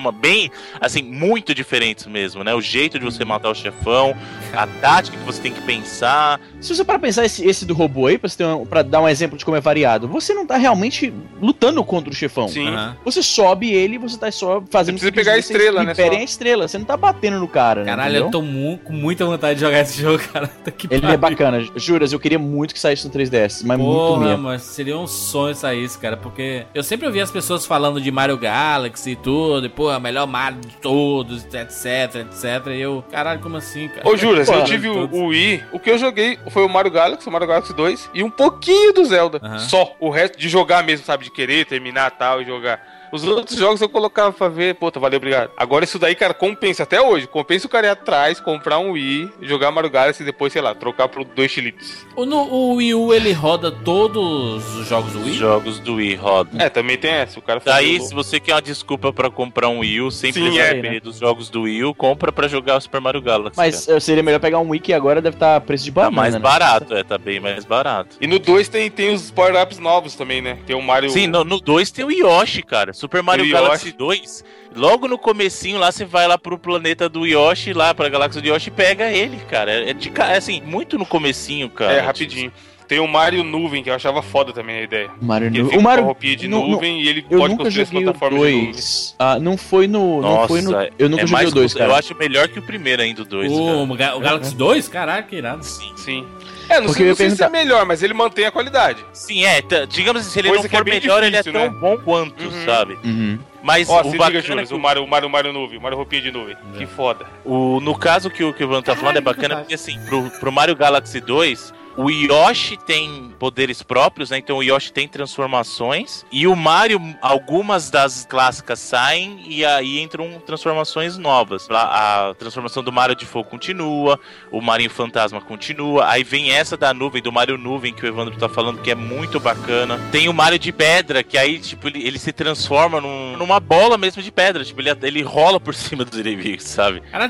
Muito diferentes mesmo, né? O jeito de você matar o chefão, a tática que você tem que pensar. Se você para pensar esse do robô aí, pra dar um exemplo de como é variado, você não tá realmente lutando contra o chefão. Sim. Você sobe ele e você tá só fazendo... Você precisa pegar a estrela, né? Liberem a estrela, você não tá batendo no cara. Caralho, eu tô com muita vontade de jogar esse jogo, cara. Ele é bacana, juras, eu queria muito que saísse no 3DS, mas muito mesmo. Mas seria um sonho sair isso, cara, porque eu sempre ouvi as pessoas falando de Mario Galaxy e tudo, e a melhor Mario de todos, etc, e eu, caralho, como assim, cara? Ô, Juras, eu tive o Wii, o que eu joguei foi o Mario Galaxy 2 e um pouquinho do Zelda, só, o resto de jogar mesmo, sabe, de querer terminar tal e jogar. Os outros jogos eu colocava pra ver, valeu, obrigado. Agora isso daí, cara, compensa até hoje. Compensa o cara ir atrás, comprar um Wii, jogar Mario Galaxy e depois, sei lá, trocar por 2 chilitos. O Wii U, ele roda todos os jogos do Wii? Os jogos do Wii rodam. Também tem essa. O cara daí, se você quer uma desculpa pra comprar um Wii U, sem precisar depender dos jogos do Wii U, compra pra jogar o Super Mario Galaxy. Mas seria melhor pegar um Wii que agora deve estar preço de banana. Tá mais barato, tá bem mais barato. E no 2 tem os power-ups novos também, né? Tem o Mario... Sim, no 2 tem o Yoshi, cara. Super Mario Galaxy 2, logo no comecinho lá, você vai lá pro planeta do Yoshi, lá pra galáxia do Yoshi e pega ele, cara. É assim, muito no comecinho, cara. Rapidinho. Tem o Mario Nuvem, que eu achava foda também a ideia. Mario Nuvem. O Mario com roupinha de nuvem e ele pode construir as plataformas de nuvem. Não foi no... eu nunca joguei o 2, cara. Eu acho melhor que o primeiro ainda, o 2. O Galaxy 2? Caraca, que irado. Sim. Não sei se é melhor, mas ele mantém a qualidade. Sim, digamos assim, se ele não for melhor, difícil, ele é tão bom quanto, sabe? Mas se liga, Júlio, o Mario Nuvem, Mario roupinha de nuvem. Que foda. No caso que o Ivan tá falando, é bacana porque assim, pro Mario Galaxy 2, o Yoshi tem poderes próprios, né? Então o Yoshi tem transformações. E o Mario, algumas das clássicas saem e aí entram transformações novas. A transformação do Mario de Fogo continua, o Mario Fantasma continua. Aí vem essa da nuvem, do Mario Nuvem, que o Evandro tá falando, que é muito bacana. Tem o Mario de Pedra, que aí, tipo, ele se transforma numa bola mesmo de pedra. Tipo, ele rola por cima dos inimigos, sabe? Cara,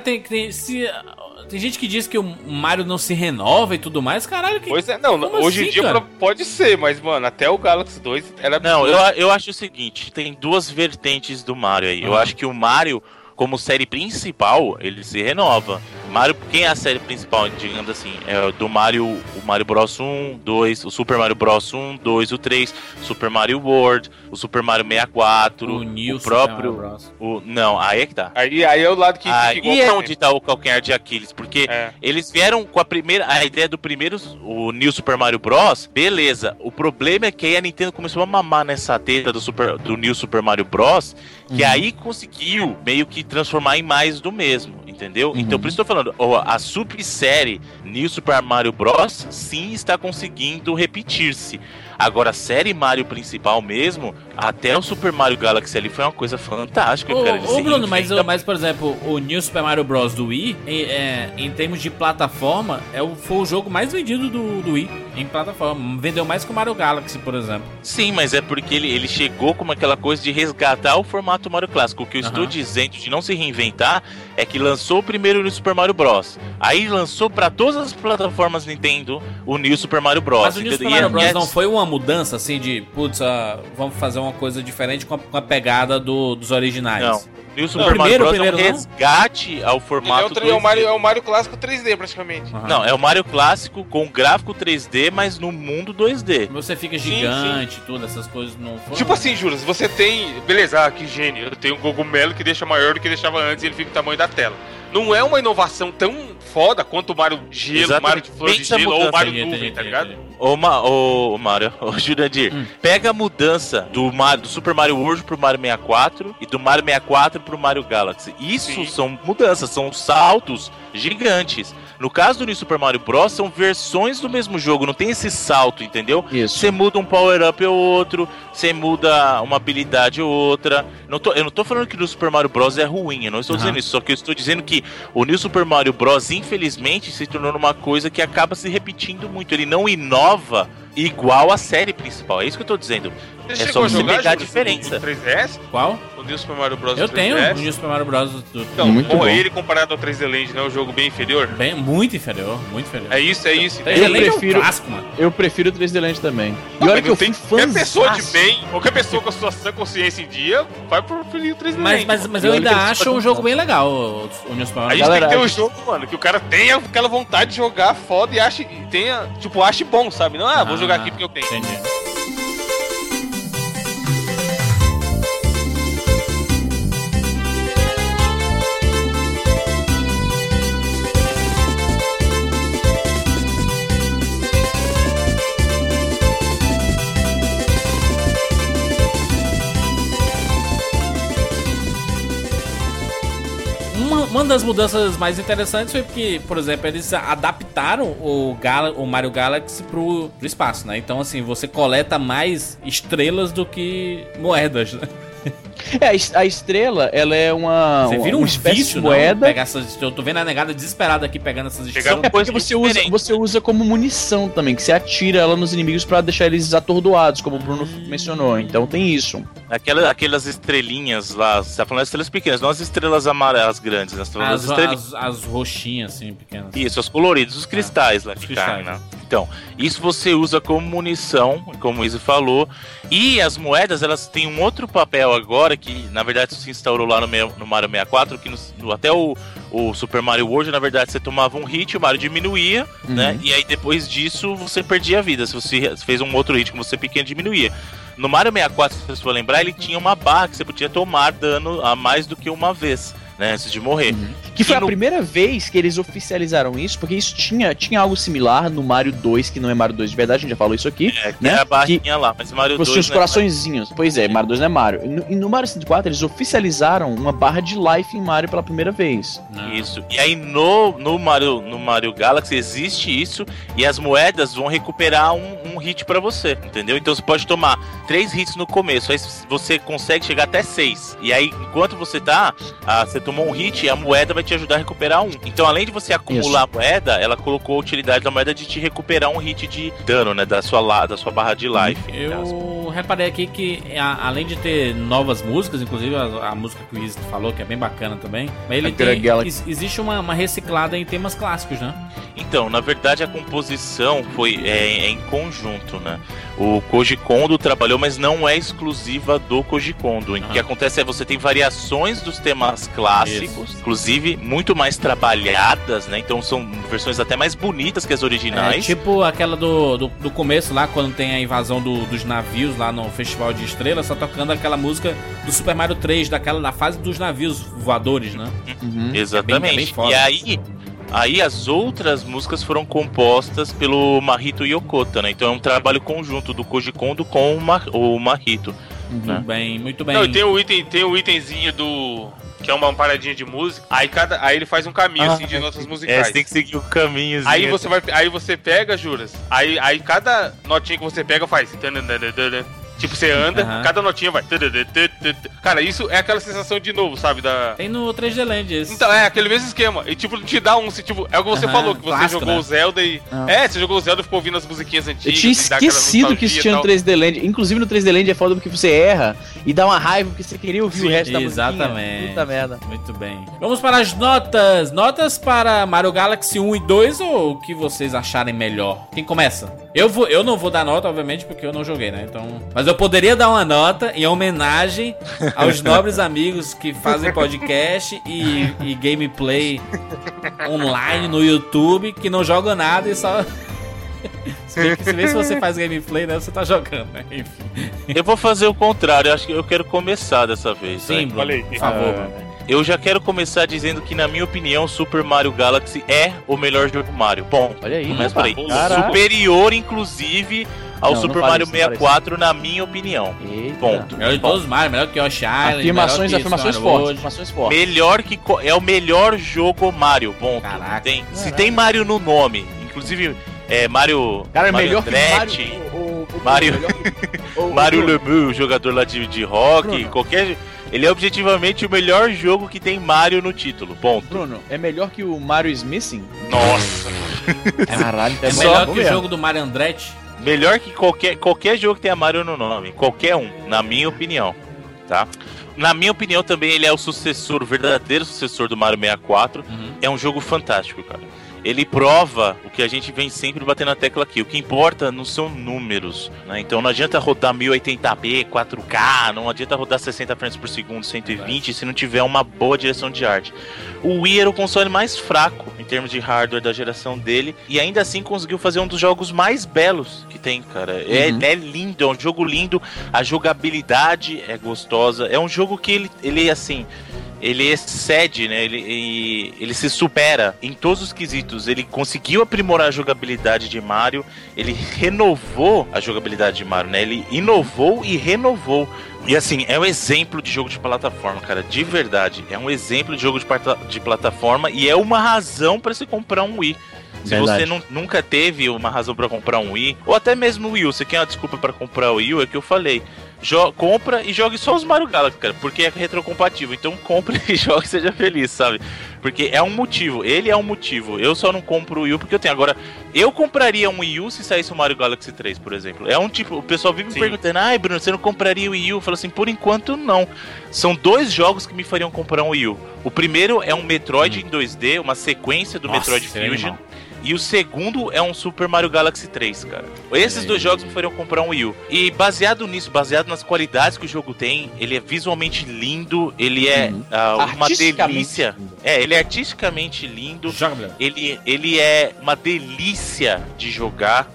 tem gente que diz que o Mario não se renova e tudo mais, caralho. Pois é, não, hoje assim, em dia pode ser, mas, mano, até o Galaxy 2 era... Não, eu acho o seguinte, tem duas vertentes do Mario aí. Eu acho que o Mario, como série principal, ele se renova. Mario, quem é a série principal, digamos assim? É do Mario, o Mario Bros 1, 2, o Super Mario Bros 1, 2, o 3, Super Mario World, o Super Mario 64, o próprio... Não, aí é que tá. Aí é o lado que... Aí é onde tá o calcanhar de Aquiles, porque eles vieram com a ideia do primeiro, o New Super Mario Bros, beleza. O problema é que aí a Nintendo começou a mamar nessa teta do New Super Mario Bros, que aí conseguiu meio que transformar em mais do mesmo, entendeu? Então por isso eu tô falando, a subsérie New Super Mario Bros sim está conseguindo repetir-se. Agora, a série Mario principal mesmo, até o Super Mario Galaxy ali foi uma coisa fantástica, cara. Bruno, mas, por exemplo, o New Super Mario Bros. Do Wii, em termos de plataforma, foi o jogo mais vendido do Wii, em plataforma. Vendeu mais que o Mario Galaxy, por exemplo. Sim, mas é porque ele chegou com aquela coisa de resgatar o formato Mario clássico. O que eu estou dizendo de não se reinventar é que lançou o primeiro New Super Mario Bros. Aí lançou pra todas as plataformas Nintendo o New Super Mario Bros. Mas o New Super Mario Bros. Não foi uma uma mudança assim de, putz, vamos fazer uma coisa diferente com a pegada dos originais? Não. E o Super Mario Bros. É um resgate ao formato 3D. É o Mario clássico 3D, praticamente. Uhum. Não, é o Mario clássico com gráfico 3D, mas no mundo 2D. Você fica gigante, tudo, essas coisas não foram... Tipo assim, Juras, você tem... Beleza, que gênio. Eu tenho um cogumelo que deixa maior do que deixava antes e ele fica o tamanho da tela. Não é uma inovação tão foda quanto o Mario Gelo, o Mario de Flor de Gelo ou o Mario Nuvem, tá ligado? Ô Mario, Jurandir, pega a mudança do Super Mario World pro Mario 64 e do Mario 64 pro Mario Galaxy. Isso são mudanças, são saltos gigantes. No caso do New Super Mario Bros, são versões do mesmo jogo, não tem esse salto, entendeu? Você muda um power-up ou outro, você muda uma habilidade ou outra. Eu não tô falando que o New Super Mario Bros é ruim, eu não estou dizendo isso, só que eu estou dizendo que o New Super Mario Bros, infelizmente, se tornou uma coisa que acaba se repetindo muito. Ele não inova igual a série principal, é isso que eu tô dizendo. Você chegou a jogar a diferença. 3DS? Qual? O New Super Mario Bros. Eu tenho o New Super Mario Bros. Então, muito bom. Ele comparado ao 3D Land, não é um jogo bem inferior? Muito inferior, muito inferior. É isso. 3D Land é um clássico, mano. Eu prefiro o 3D Land também. E olha que eu fui qualquer pessoa de bem, qualquer pessoa com a sua sã consciência em dia, vai preferir o 3D Land. Mas eu ainda acho um jogo bem legal, o New Super Mario. A gente tem que ter um jogo, mano, que o cara tenha aquela vontade de jogar foda e ache bom, sabe? Não, vou jogar aqui porque eu tenho. Entendi. Uma das mudanças mais interessantes foi porque, por exemplo, eles adaptaram o Mario Galaxy pro espaço, né? Então, assim, você coleta mais estrelas do que moedas, né? A estrela, ela é você vira um espécie vício, de moeda. Eu tô vendo a negada desesperada aqui pegando essas estrelas. É porque você usa como munição também, que você atira ela nos inimigos pra deixar eles atordoados, como o Bruno mencionou. Então tem isso. Aquelas estrelinhas lá, você tá falando das estrelas pequenas, não as estrelas amarelas grandes, as roxinhas assim, pequenas. Isso, as coloridas, os cristais lá de carne, né? Então, isso você usa como munição, como o Izzy falou. E as moedas, elas têm um outro papel agora, que na verdade se instaurou lá no Mario 64, que até o Super Mario World, na verdade, você tomava um hit, o Mario diminuía, né? E aí depois disso você perdia a vida. Se você fez um outro hit com você pequeno, diminuía. No Mario 64, se você for lembrar, ele tinha uma barra que você podia tomar dano a mais do que uma vez, né, antes de morrer. Que foi a primeira vez que eles oficializaram isso, porque isso tinha algo similar no Mario 2, que não é Mario 2 de verdade, a gente já falou isso aqui. Né? A barrinha lá, mas Mario 2 tinha os coraçõezinhos. Pois é, Mario 2 não é Mario. E no Mario 64 eles oficializaram uma barra de life em Mario pela primeira vez. Isso. E aí no Mario Galaxy existe isso, e as moedas vão recuperar um hit pra você, entendeu? Então você pode tomar 3 hits no começo, aí você consegue chegar até 6. E aí, enquanto você você tomou um hit, a moeda vai te ajudar a recuperar um. Então, além de você acumular a moeda, ela colocou a utilidade da moeda de te recuperar um hit de dano, né? Da sua barra de life. Eu reparei aqui que, além de ter novas músicas, inclusive a música que o Izzy falou, que é bem bacana também, mas existe uma reciclada em temas clássicos, né? Então, na verdade, a composição foi em conjunto, né? O Koji Kondo trabalhou, mas não é exclusiva do Koji Kondo. O que acontece é que você tem variações dos temas clássicos, inclusive muito mais trabalhadas, né? Então são versões até mais bonitas que as originais. Tipo aquela do começo lá, quando tem a invasão dos navios lá no Festival de Estrelas, só tocando aquela música do Super Mario 3, da fase dos navios voadores, né? Exatamente. Bem foda. E aí as outras músicas foron compostas pelo Mahito Yokota, né? Então é um trabalho conjunto do Koji Kondo com o Mahito. Né? Muito bem. Não, tem o itemzinho que é uma paradinha de música. Aí ele faz um caminho assim de notas musicais. Você tem que seguir o caminho. Aí você pega, Juras. Aí cada notinha que você pega faz. Tipo, você anda, cada notinha vai. Cara, isso é aquela sensação de novo, sabe? Tem no 3D Land isso. Então, é aquele mesmo esquema. E tipo, te dá tipo, é o que você falou, que você clássico, jogou, né? O Zelda e. Você jogou o Zelda e ficou ouvindo as musiquinhas antigas. Eu tinha esquecido que isso tinha no 3D Land. Inclusive no 3D Land é foda porque você erra e dá uma raiva porque você queria ouvir o resto da música. Exatamente. Puta merda. Muito bem. Vamos para as notas. Notas para Mario Galaxy 1 e 2 ou o que vocês acharem melhor? Quem começa? Eu não vou dar nota, obviamente, porque eu não joguei, né? Então... Mas eu poderia dar uma nota em homenagem aos nobres amigos que fazem podcast e gameplay online no YouTube, que não jogam nada e só... Se vê se você faz gameplay, né? Você tá jogando, né? Enfim. Eu vou fazer o contrário, acho que eu quero começar dessa vez. Sim, falei. Por favor. Eu já quero começar dizendo que, na minha opinião, Super Mario Galaxy é o melhor jogo Mario. Bom, olha aí, começa por aí. Caraca. Superior, inclusive, ao Super Mario 64, na minha opinião. Eita. Ponto. Melhor de todos os Mario, melhor que Yoshi Island. Afirmações fortes. Melhor que... É o melhor jogo Mario, ponto. Caraca. Se tem Mario no nome, inclusive... Mario. Cara, Mario melhor Andretti, que Mario. Mario Lemieux, o jogador lá de rock, Bruno. qualquer. Ele é objetivamente o melhor jogo que tem Mario no título. Ponto. Bruno, é melhor que o Mario Smithing? Nossa. Caralho, é melhor que o jogo do Mario Andretti? Melhor que qualquer jogo que tenha Mario no nome. Qualquer um, na minha opinião. Tá? Na minha opinião, também ele é o sucessor, o verdadeiro sucessor do Mario 64. É um jogo fantástico, cara. Ele prova o que a gente vem sempre batendo na tecla aqui. O que importa não são números, né? Então não adianta rodar 1080p, 4K, não adianta rodar 60 frames por segundo, 120, se não tiver uma boa direção de arte. O Wii era o console mais fraco em termos de hardware da geração dele, e ainda assim conseguiu fazer um dos jogos mais belos que tem, cara. É lindo, é um jogo lindo, a jogabilidade é gostosa, é um jogo que ele assim... Ele excede, né? Ele se supera em todos os quesitos. Ele conseguiu aprimorar a jogabilidade de Mario. Ele renovou a jogabilidade de Mario, né? Ele inovou e renovou. E assim, é um exemplo de jogo de plataforma, cara. De verdade. É um exemplo de jogo de plataforma e é uma razão para se comprar um Wii. Se você nunca teve uma razão para comprar um Wii, ou até mesmo o Wii U, você quer uma desculpa para comprar o Wii U, é que eu falei. Compra e jogue só os Mario Galaxy, cara, porque é retrocompatível. Então compre e jogue e seja feliz, sabe? Porque é um motivo, ele é um motivo. Eu só não compro o Wii U porque eu tenho. Agora, eu compraria um Wii U se saísse o Mario Galaxy 3, por exemplo. É um tipo, o pessoal vive me perguntando, ai Bruno, você não compraria o Wii U? Eu falo assim, por enquanto não. São dois jogos que me fariam comprar um Wii U. O primeiro é um Metroid em 2D, uma sequência do Metroid Fusion. E o segundo é um Super Mario Galaxy 3, cara. Esses dois jogos me fariam comprar um Wii U. E baseado nisso, baseado nas qualidades que o jogo tem, ele é visualmente lindo, ele é uma delícia. Ele é artisticamente lindo. Ele é uma delícia de jogar,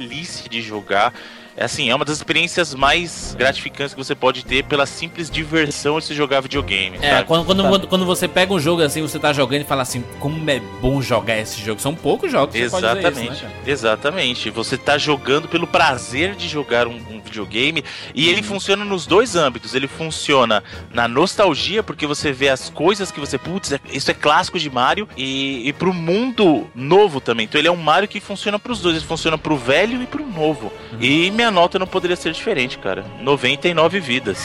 É assim, é uma das experiências mais gratificantes que você pode ter pela simples diversão de se jogar videogame. Sabe? Quando você pega um jogo assim, você tá jogando e fala assim, como é bom jogar esse jogo. São poucos jogos que você pode dizer isso, né? Exatamente. Você tá jogando pelo prazer de jogar um videogame e ele funciona nos dois âmbitos. Ele funciona na nostalgia, porque você vê as coisas que você... Putz, isso é clássico de Mario. E pro mundo novo também. Então ele é um Mario que funciona pros dois. Ele funciona pro velho e pro novo. E minha nota não poderia ser diferente, cara. 99 vidas.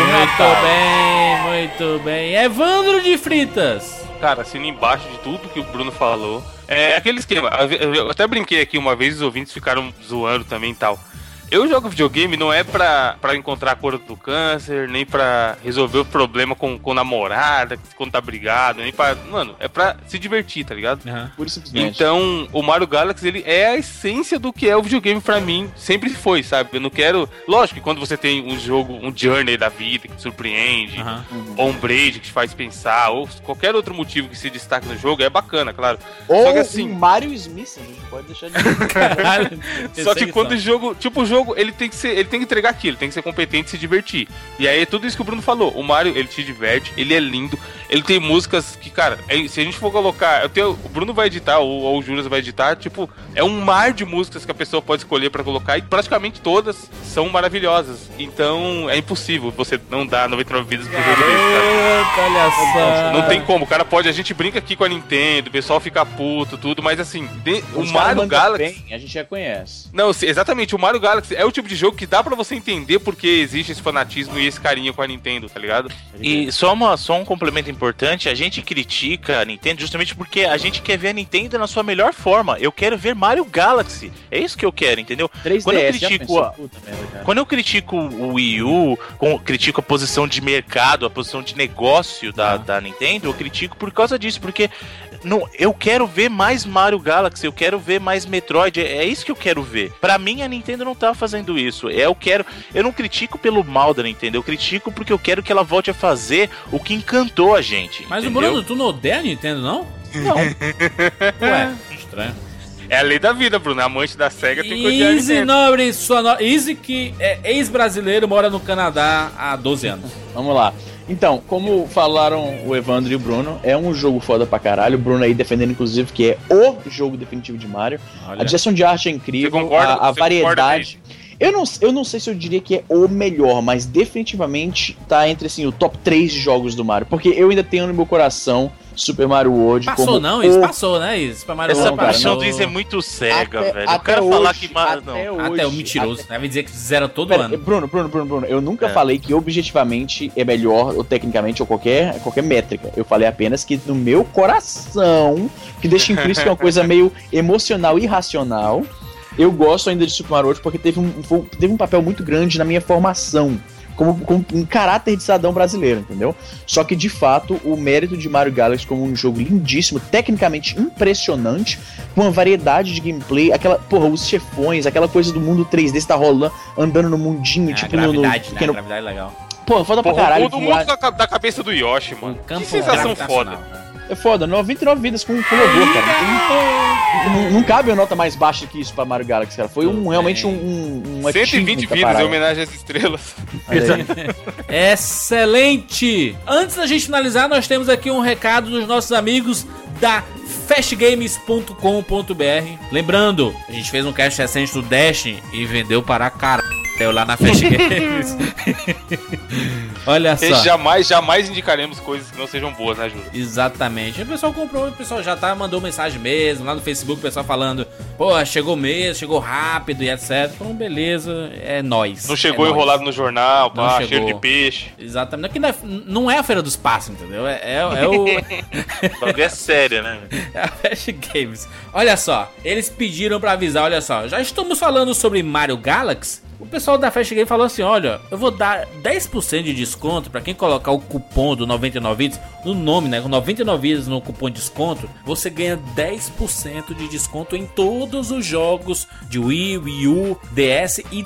Muito bem. Evandro de Fritas. Cara, assino embaixo de tudo que o Bruno falou. É aquele esquema. Eu até brinquei aqui uma vez, os ouvintes ficaram zoando também e tal. Eu jogo videogame não é pra encontrar a cura do câncer, nem pra resolver o problema com namorada, quando tá brigado, nem pra... Mano, é pra se divertir, tá ligado? Pura e simplesmente. Então, o Mario Galaxy, ele é a essência do que é o videogame pra mim. Sempre foi, sabe? Eu não quero... Lógico que quando você tem um jogo, um Journey da vida que te surpreende, ou um Braid que te faz pensar, ou qualquer outro motivo que se destaque no jogo, é bacana, claro. Ou só que assim... um Mario Smith, a gente pode deixar de... Caralho. Só que quando o jogo... Tipo, o jogo ele tem que entregar aquilo, ele tem que ser competente e se divertir. E aí é tudo isso que o Bruno falou. O Mario, ele te diverte, ele é lindo, ele tem músicas que, cara, se a gente for colocar, o Bruno vai editar, ou o Juras vai editar, tipo, é um mar de músicas que a pessoa pode escolher pra colocar e praticamente todas são maravilhosas. Então é impossível você não dar 99 vidas pro jogo desse, cara. Olha só. Não tem como, o cara pode, a gente brinca aqui com a Nintendo, o pessoal fica puto, tudo, mas assim, o Mario Galaxy... Bem, a gente já conhece. Não, exatamente, o Mario Galaxy Galaxy é o tipo de jogo que dá pra você entender porque existe esse fanatismo e esse carinho com a Nintendo, tá ligado? E só um complemento importante, a gente critica a Nintendo justamente porque a gente quer ver a Nintendo na sua melhor forma. Eu quero ver Mario Galaxy. É isso que eu quero, entendeu? 3DS, quando eu critico o Wii U, critico a posição de mercado, a posição de negócio da Nintendo, eu critico por causa disso, porque eu quero ver mais Mario Galaxy, eu quero ver mais Metroid, é isso que eu quero ver. Pra mim, a Nintendo não tá fazendo isso. Eu não critico pelo mal da Nintendo, eu critico porque eu quero que ela volte a fazer o que encantou a gente. Mas entendeu? o Bruno, tu não odeia a Nintendo, não? Não. Ué, estranho. É a lei da vida, Bruno. Amante da SEGA tem que odiar a Easy Nintendo. Nobre, Easy, que é ex-brasileiro, mora no Canadá há 12 anos. Vamos lá. Então, como falaram o Evandro e o Bruno, é um jogo foda pra caralho. O Bruno aí defendendo, inclusive, que é o jogo definitivo de Mario. Olha. A direção de arte é incrível, a variedade. Eu não sei se eu diria que é o melhor, mas definitivamente tá entre assim, o top 3 de jogos do Mario. Porque eu ainda tenho no meu coração Super Mario World. Passou não, isso passou, né? Isso, Super Mario Essa World, paixão do Izzy é muito cega, velho. Eu quero falar que Mario não. Até o mentiroso. Deve dizer que zera todo ano. Bruno, eu nunca falei que objetivamente é melhor, ou tecnicamente, ou qualquer métrica. Eu falei apenas que no meu coração, que deixa implícito que é uma coisa meio emocional e irracional, eu gosto ainda de Super Mario World porque teve um papel muito grande na minha formação. Como um caráter de cidadão brasileiro, entendeu? Só que, de fato, o mérito de Mario Galaxy como um jogo lindíssimo, tecnicamente impressionante, com uma variedade de gameplay, os chefões, aquela coisa do mundo 3D, você tá rolando, andando no mundinho, tipo gravidade, no pequeno... Né? Gravidade legal. Pô, foda pra caralho. O mundo da cabeça do Yoshi, mano. Que sensação foda. É foda, 99 vidas com louvor, cara. Não cabe uma nota mais baixa que isso pra Mario Galaxy, cara. Foi realmente um 120 vidas em homenagem às estrelas. Excelente! Antes da gente finalizar, nós temos aqui um recado dos nossos amigos da fastgames.com.br. Lembrando, a gente fez um cast recente do Destiny e vendeu para caralho lá na Fast Games. Olha só. Jamais indicaremos coisas que não sejam boas, né, Júlio? Exatamente. O pessoal comprou, o pessoal já mandou mensagem mesmo, lá no Facebook, o pessoal falando, pô, chegou mesmo, chegou rápido e etc. Então, beleza, é nóis. Não chegou enrolado no jornal, pá, cheiro de peixe. Exatamente. Não é a Feira dos Passos, entendeu? É o... É sério, né? É a Fast Games. Olha só, eles pediram pra avisar, olha só, já estamos falando sobre Mario Galaxy. O pessoal da Fast Game falou assim, olha, eu vou dar 10% de desconto pra quem colocar o cupom do 99 vidas no nome, né? Com 99 vidas no cupom de desconto, você ganha 10% de desconto em todos os jogos de Wii, Wii U, DS e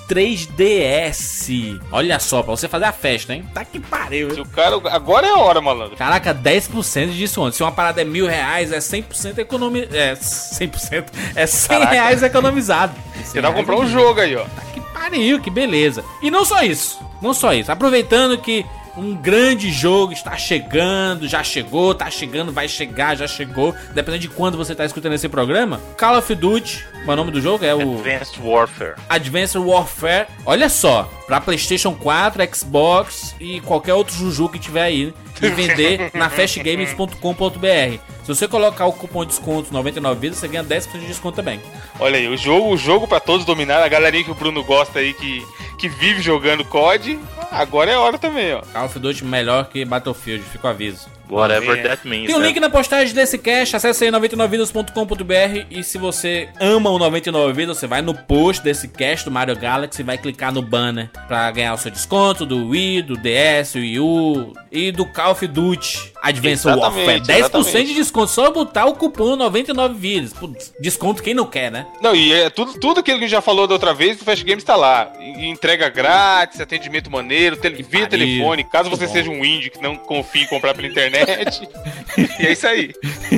3DS. Olha só, pra você fazer a festa, hein? Tá que pariu. Se o cara, agora é a hora, malandro. Caraca, 10% de desconto. Se uma parada é R$1.000, é 100% economizado. É 100%. É R$100 economizado. Você dá pra comprar um jogo aí, ó. Tá que pariu, que beleza. E não só isso. Aproveitando que um grande jogo está chegando, já chegou, tá chegando, vai chegar, já chegou. Dependendo de quando você tá escutando esse programa. Call of Duty, o nome do jogo é o... Advanced Warfare. Olha só, pra PlayStation 4, Xbox e qualquer outro juju que tiver aí. E vender na fastgames.com.br. Se você colocar o cupom de desconto 99 vidas, você ganha 10% de desconto também. Olha aí, o jogo pra todos dominar, a galerinha que o Bruno gosta aí, que vive jogando COD, agora é hora também, ó. Call of Duty melhor que Battlefield, fica o aviso. Whatever that means. Tem um link na postagem desse cast, acesse aí 99vidas.com.br e se você ama o 99 Vidas, você vai no post desse cast do Mario Galaxy e vai clicar no banner pra ganhar o seu desconto do Wii, do DS, Wii U e do Call of Duty Advanced Warfare. 10% de desconto, só botar o cupom 99 Vidas. Desconto quem não quer, né? Não, e é tudo aquilo que a gente já falou da outra vez, o Fast Games tá lá. Entrega grátis, atendimento maneiro, via telefone, caso você seja um índio que não confie em comprar pela internet. E é isso aí.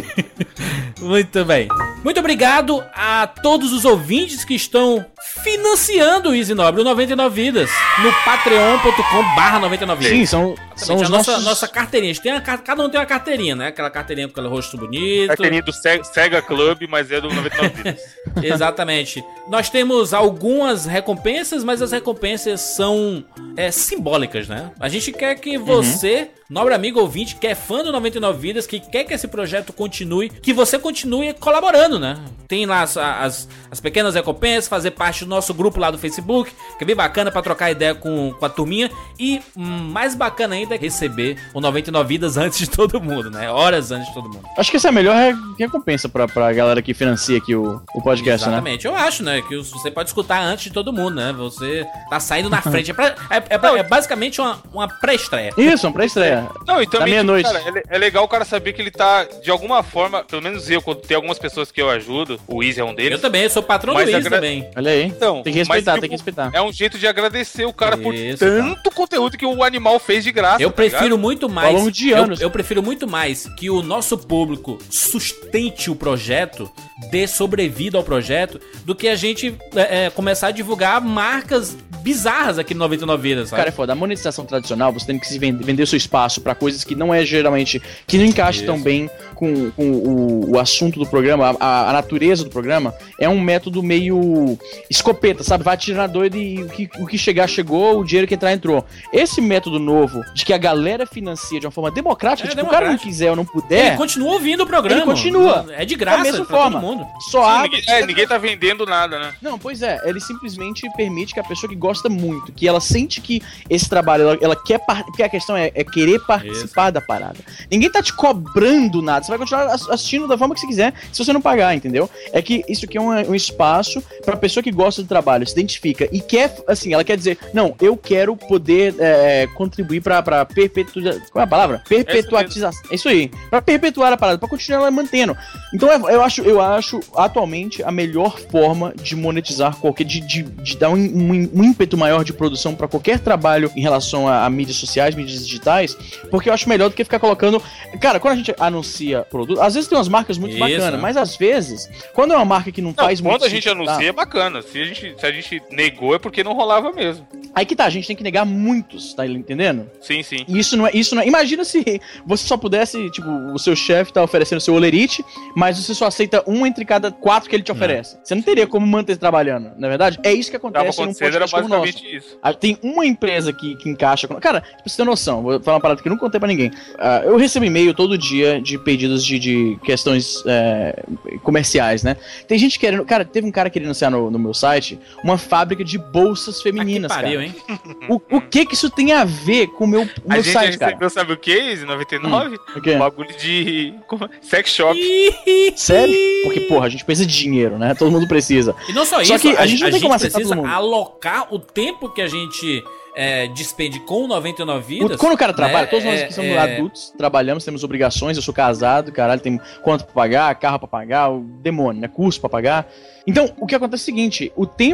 Muito bem. Muito obrigado a todos os ouvintes que estão financiando o Easy Nobre, o 99 Vidas, no patreon.com/99 Vidas. Sim, são os nossa carteirinha. A gente cada um tem uma carteirinha, né? Aquela carteirinha com aquele rosto bonito. Carteirinha do Sega Club, mas é do 99 Vidas. Exatamente. Nós temos algumas recompensas, mas as recompensas são simbólicas, né? A gente quer que você nobre amigo ouvinte que é fã do 99 Vidas, que quer que esse projeto continue, que você continue colaborando, né? Tem lá as pequenas recompensas, fazer parte do nosso grupo lá do Facebook, que é bem bacana pra trocar ideia com a turminha. E mais bacana ainda é receber o 99 Vidas antes de todo mundo, né? Horas antes de todo mundo. Acho que essa é a melhor recompensa pra galera que financia aqui o podcast, exatamente, né? Eu acho, né? Que você pode escutar antes de todo mundo, né? Você tá saindo na frente. É basicamente uma pré-estreia. Isso, uma pré-estreia. Não, e também, cara, é legal o cara saber que ele tá, de alguma forma, pelo menos eu, quando tem algumas pessoas que eu ajudo, o Easy é um deles. Eu também, eu sou patrão do Easy também. Olha aí. Então, tem que respeitar, tem que respeitar. É um jeito de agradecer o cara por tanto conteúdo que o animal fez de graça. Eu prefiro muito mais. Ao longo de anos. Eu prefiro muito mais que o nosso público sustente o projeto, dê sobrevida ao projeto, do que a gente começar a divulgar marcas bizarras aqui no 99 Vidas, sabe? Cara, é foda. A monetização tradicional, você tem que se vender o seu espaço pra coisas que não é geralmente, que não encaixa tão bem com o assunto do programa, a natureza do programa. É um método meio escopeta, sabe? Vai atirar doido e o que chegar, chegou, o dinheiro que entrar, entrou. Esse método novo, de que a galera financia de uma forma democrática, tipo, o cara não quiser ou não puder... Ele continua ouvindo o programa. Ele continua. É de graça, da mesma pra forma. todo mundo. Só abre... Ninguém tá vendendo nada, né? Não, pois é. Ele simplesmente permite que a pessoa que gosta muito, que ela sente que esse trabalho, ela quer... Porque a questão é querer participar da parada. Ninguém tá te cobrando nada. Você vai continuar assistindo da forma que você quiser, se você não pagar, entendeu? É que isso aqui é um espaço pra pessoa que gosta do trabalho, se identifica e quer, assim, ela quer dizer, não, eu quero poder contribuir pra perpetuar... Qual é a palavra? Perpetuatização. É isso aí. Pra perpetuar a parada, pra continuar ela mantendo. Então eu acho atualmente a melhor forma de monetizar qualquer... De dar um ímpeto maior de produção pra qualquer trabalho em relação a mídias sociais, mídias digitais, porque eu acho melhor do que ficar colocando... Cara, quando a gente anuncia produto, às vezes tem umas marcas muito bacanas, mas às vezes, quando é uma marca que não faz muito... Quando a gente anuncia é bacana. Se a gente negou é porque não rolava mesmo. Aí que tá, a gente tem que negar muitos, tá entendendo? Sim, sim. Isso não é... Imagina se você só pudesse, tipo, o seu chefe tá oferecendo o seu olerite, mas você só aceita um entre cada 4 que ele te oferece. Você não teria como manter trabalhando, não é verdade? É isso que acontece num podcast como o nosso. Isso. Tem uma empresa que encaixa com... Cara, pra você ter noção, vou falar uma parada que eu não contei pra ninguém. Eu recebo e-mail todo dia de pedidos de questões comerciais, né? Tem gente querendo... Cara, teve um cara querendo anunciar no meu site uma fábrica de bolsas femininas, pariu, cara. Hein? O que isso tem a ver com o meu site, cara? Recebeu, sabe o que? 99? O quê? Um bagulho de sex shop. Sério? Porque, porra, a gente precisa de dinheiro, né? Todo mundo precisa. E não só isso, que a gente não tem como aceitar precisa todo mundo. alocar o tempo que a gente despende com 99 Vidas. Quando o cara trabalha, todos nós aqui somos adultos, trabalhamos, temos obrigações, eu sou casado, caralho, tem conta pra pagar, carro pra pagar, o demônio, né? Curso pra pagar. Então, o que acontece é o seguinte,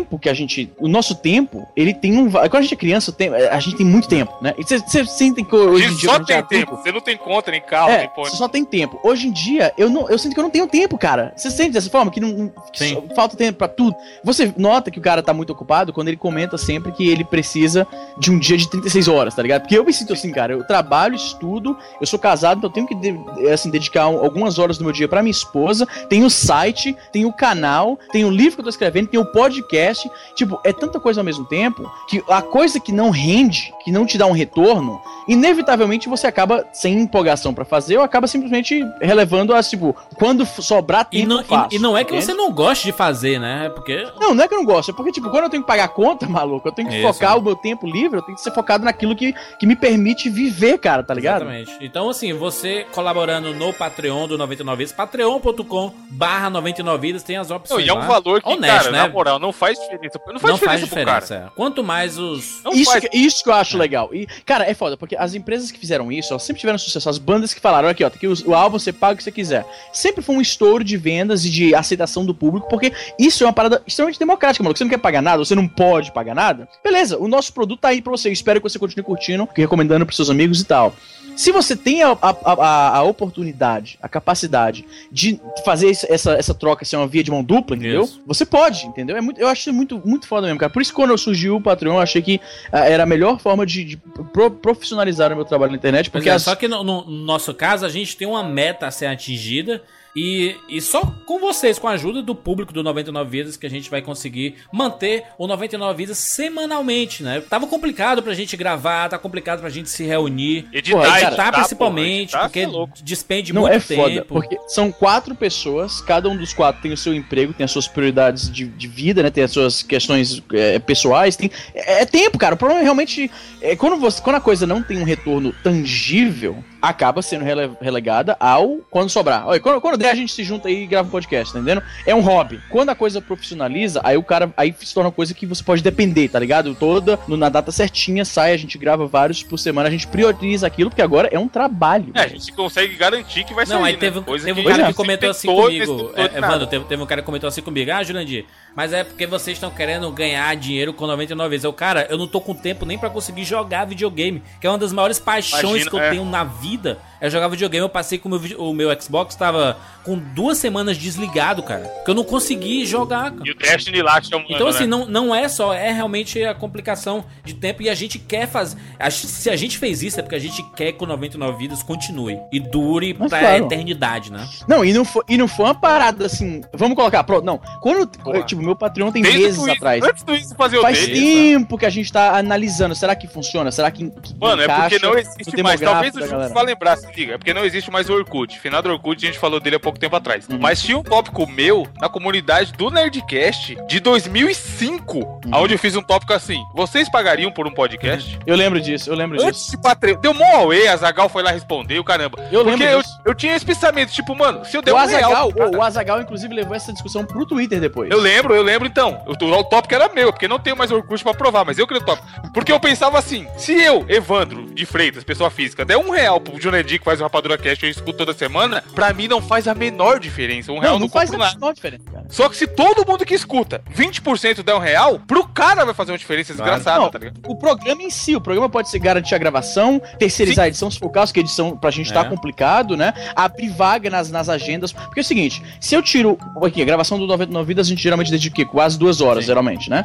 o nosso tempo, ele tem um... Quando a gente é criança, a gente tem muito tempo, né? E você sente que hoje em dia... Só tem tempo, você não tem conta, nem carro, nem você só tem tempo. Hoje em dia, eu sinto que eu não tenho tempo, cara. Você sente dessa forma, que falta tempo pra tudo. Você nota que o cara tá muito ocupado quando ele comenta sempre que ele precisa de um dia de 36 horas, tá ligado? Porque eu me sinto assim, cara, eu trabalho, estudo, eu sou casado, então eu tenho que dedicar algumas horas do meu dia pra minha esposa, tem o site, tem o canal, tem o livro que eu tô escrevendo, tem o podcast, tipo, é tanta coisa ao mesmo tempo, que a coisa que não rende, que não te dá um retorno, inevitavelmente você acaba sem empolgação pra fazer, ou acaba simplesmente relevando as, tipo, quando sobrar tempo eu faço. E não é que você não goste de fazer, né? Porque... Não é que eu não gosto, é porque, tipo, quando eu tenho que pagar a conta, maluco, eu tenho que focar o meu tempo livre, eu tenho que ser focado naquilo que me permite viver, cara, tá ligado? Exatamente. Então, assim, você colaborando no Patreon do 99 Vidas, patreon.com/99 Vidas, tem as opções. E é um valor que, honesto, cara, né? na moral, não faz diferença. Não faz diferença. Cara. Quanto mais os... Isso que eu acho legal. E, cara, é foda, porque as empresas que fizeram isso, elas sempre tiveram sucesso. As bandas que falaram, aqui, ó, tem aqui o álbum, você paga o que você quiser. Sempre foi um estouro de vendas e de aceitação do público, porque isso é uma parada extremamente democrática, mano. Você não quer pagar nada, você não pode pagar nada. Beleza, o nosso produto tá aí pra você. Eu espero que você continue curtindo, recomendando pros seus amigos e tal. Se você tem a oportunidade, a capacidade de fazer essa troca ser uma via de mão dupla, entendeu? Isso. Você pode, entendeu? Eu acho muito, muito foda mesmo, cara. Por isso que quando surgiu o Patreon, eu achei que era a melhor forma de profissionalizar o meu trabalho na internet. Porque Só que no nosso caso, a gente tem uma meta a ser atingida. E só com vocês, com a ajuda do público do 99 Vidas, que a gente vai conseguir manter o 99 Vidas semanalmente, né? Tava complicado pra gente gravar, tá complicado pra gente se reunir. Editar editar principalmente, porque despende muito tempo. Foda, porque são 4 pessoas, cada um dos 4 tem o seu emprego, tem as suas prioridades de vida, né? Tem as suas questões pessoais, é tempo, cara. O problema é realmente quando a coisa não tem um retorno tangível, acaba sendo relegada ao quando sobrar. Olha, quando der, a gente se junta aí e grava um podcast, tá entendendo? É um hobby. Quando a coisa profissionaliza, aí se torna uma coisa que você pode depender, tá ligado? Na data certinha sai, a gente grava vários por semana, a gente prioriza aquilo, porque agora é um trabalho. A gente consegue garantir que vai sair. Não, aí teve um cara que comentou assim comigo. Mano, teve um cara que comentou assim comigo. Jurandir, mas é porque vocês estão querendo ganhar dinheiro com 99 vezes. Cara, eu não tô com tempo nem pra conseguir jogar videogame, que é uma das maiores paixões que eu tenho na vida. É jogar videogame. Eu passei com o meu Xbox, tava com 2 semanas desligado, cara, porque eu não consegui jogar, cara. E o Destiny lá chamando, então assim, não é só, é realmente a complicação de tempo, e a gente quer fazer, se a gente fez isso é porque a gente quer que o 99 Vidas continue e dure pra eternidade, né? Não, e não foi uma parada assim, vamos colocar, pronto, não, quando, tipo, meu Patreon tem meses atrás, antes do isso fazer faz tempo que a gente tá analisando, será que funciona, será que mano, é porque não existe mais, talvez o Júlio vai lembrar, se liga, é porque não existe mais o Orkut, final do Orkut a gente falou dele há pouco tempo atrás, mas tinha um tópico meu na comunidade do Nerdcast de 2005, onde eu fiz um tópico assim, vocês pagariam por um podcast? Eu lembro disso. Antes de Patreon, deu mó away, a Azaghal foi lá responder, o caramba. Eu lembro disso. Eu tinha esse pensamento, tipo, mano, se eu der o Azaghal, inclusive, levou essa discussão pro Twitter depois. Eu lembro então. O tópico era meu, porque não tenho mais Orkut pra provar, mas eu queria o tópico. Porque eu pensava assim, se eu, Evandro de Freitas, pessoa física, der R$1 pro Jurandir que faz o Rapadura Cast e eu escuto toda semana, pra mim não faz a menor diferença. R$1 não faz a menor diferença, cara. Só que se todo mundo que escuta 20% der R$1, pro cara vai fazer uma diferença desgraçada, tá ligado? O programa em si, o programa pode ser garantir a gravação, terceirizar a edição, se for o caso, que a edição pra gente tá complicado, né? Abrir vaga nas agendas. Porque é o seguinte, se eu tiro aqui, a gravação do 99 Vidas, a gente geralmente dedica o quê? Quase 2 horas, geralmente, né?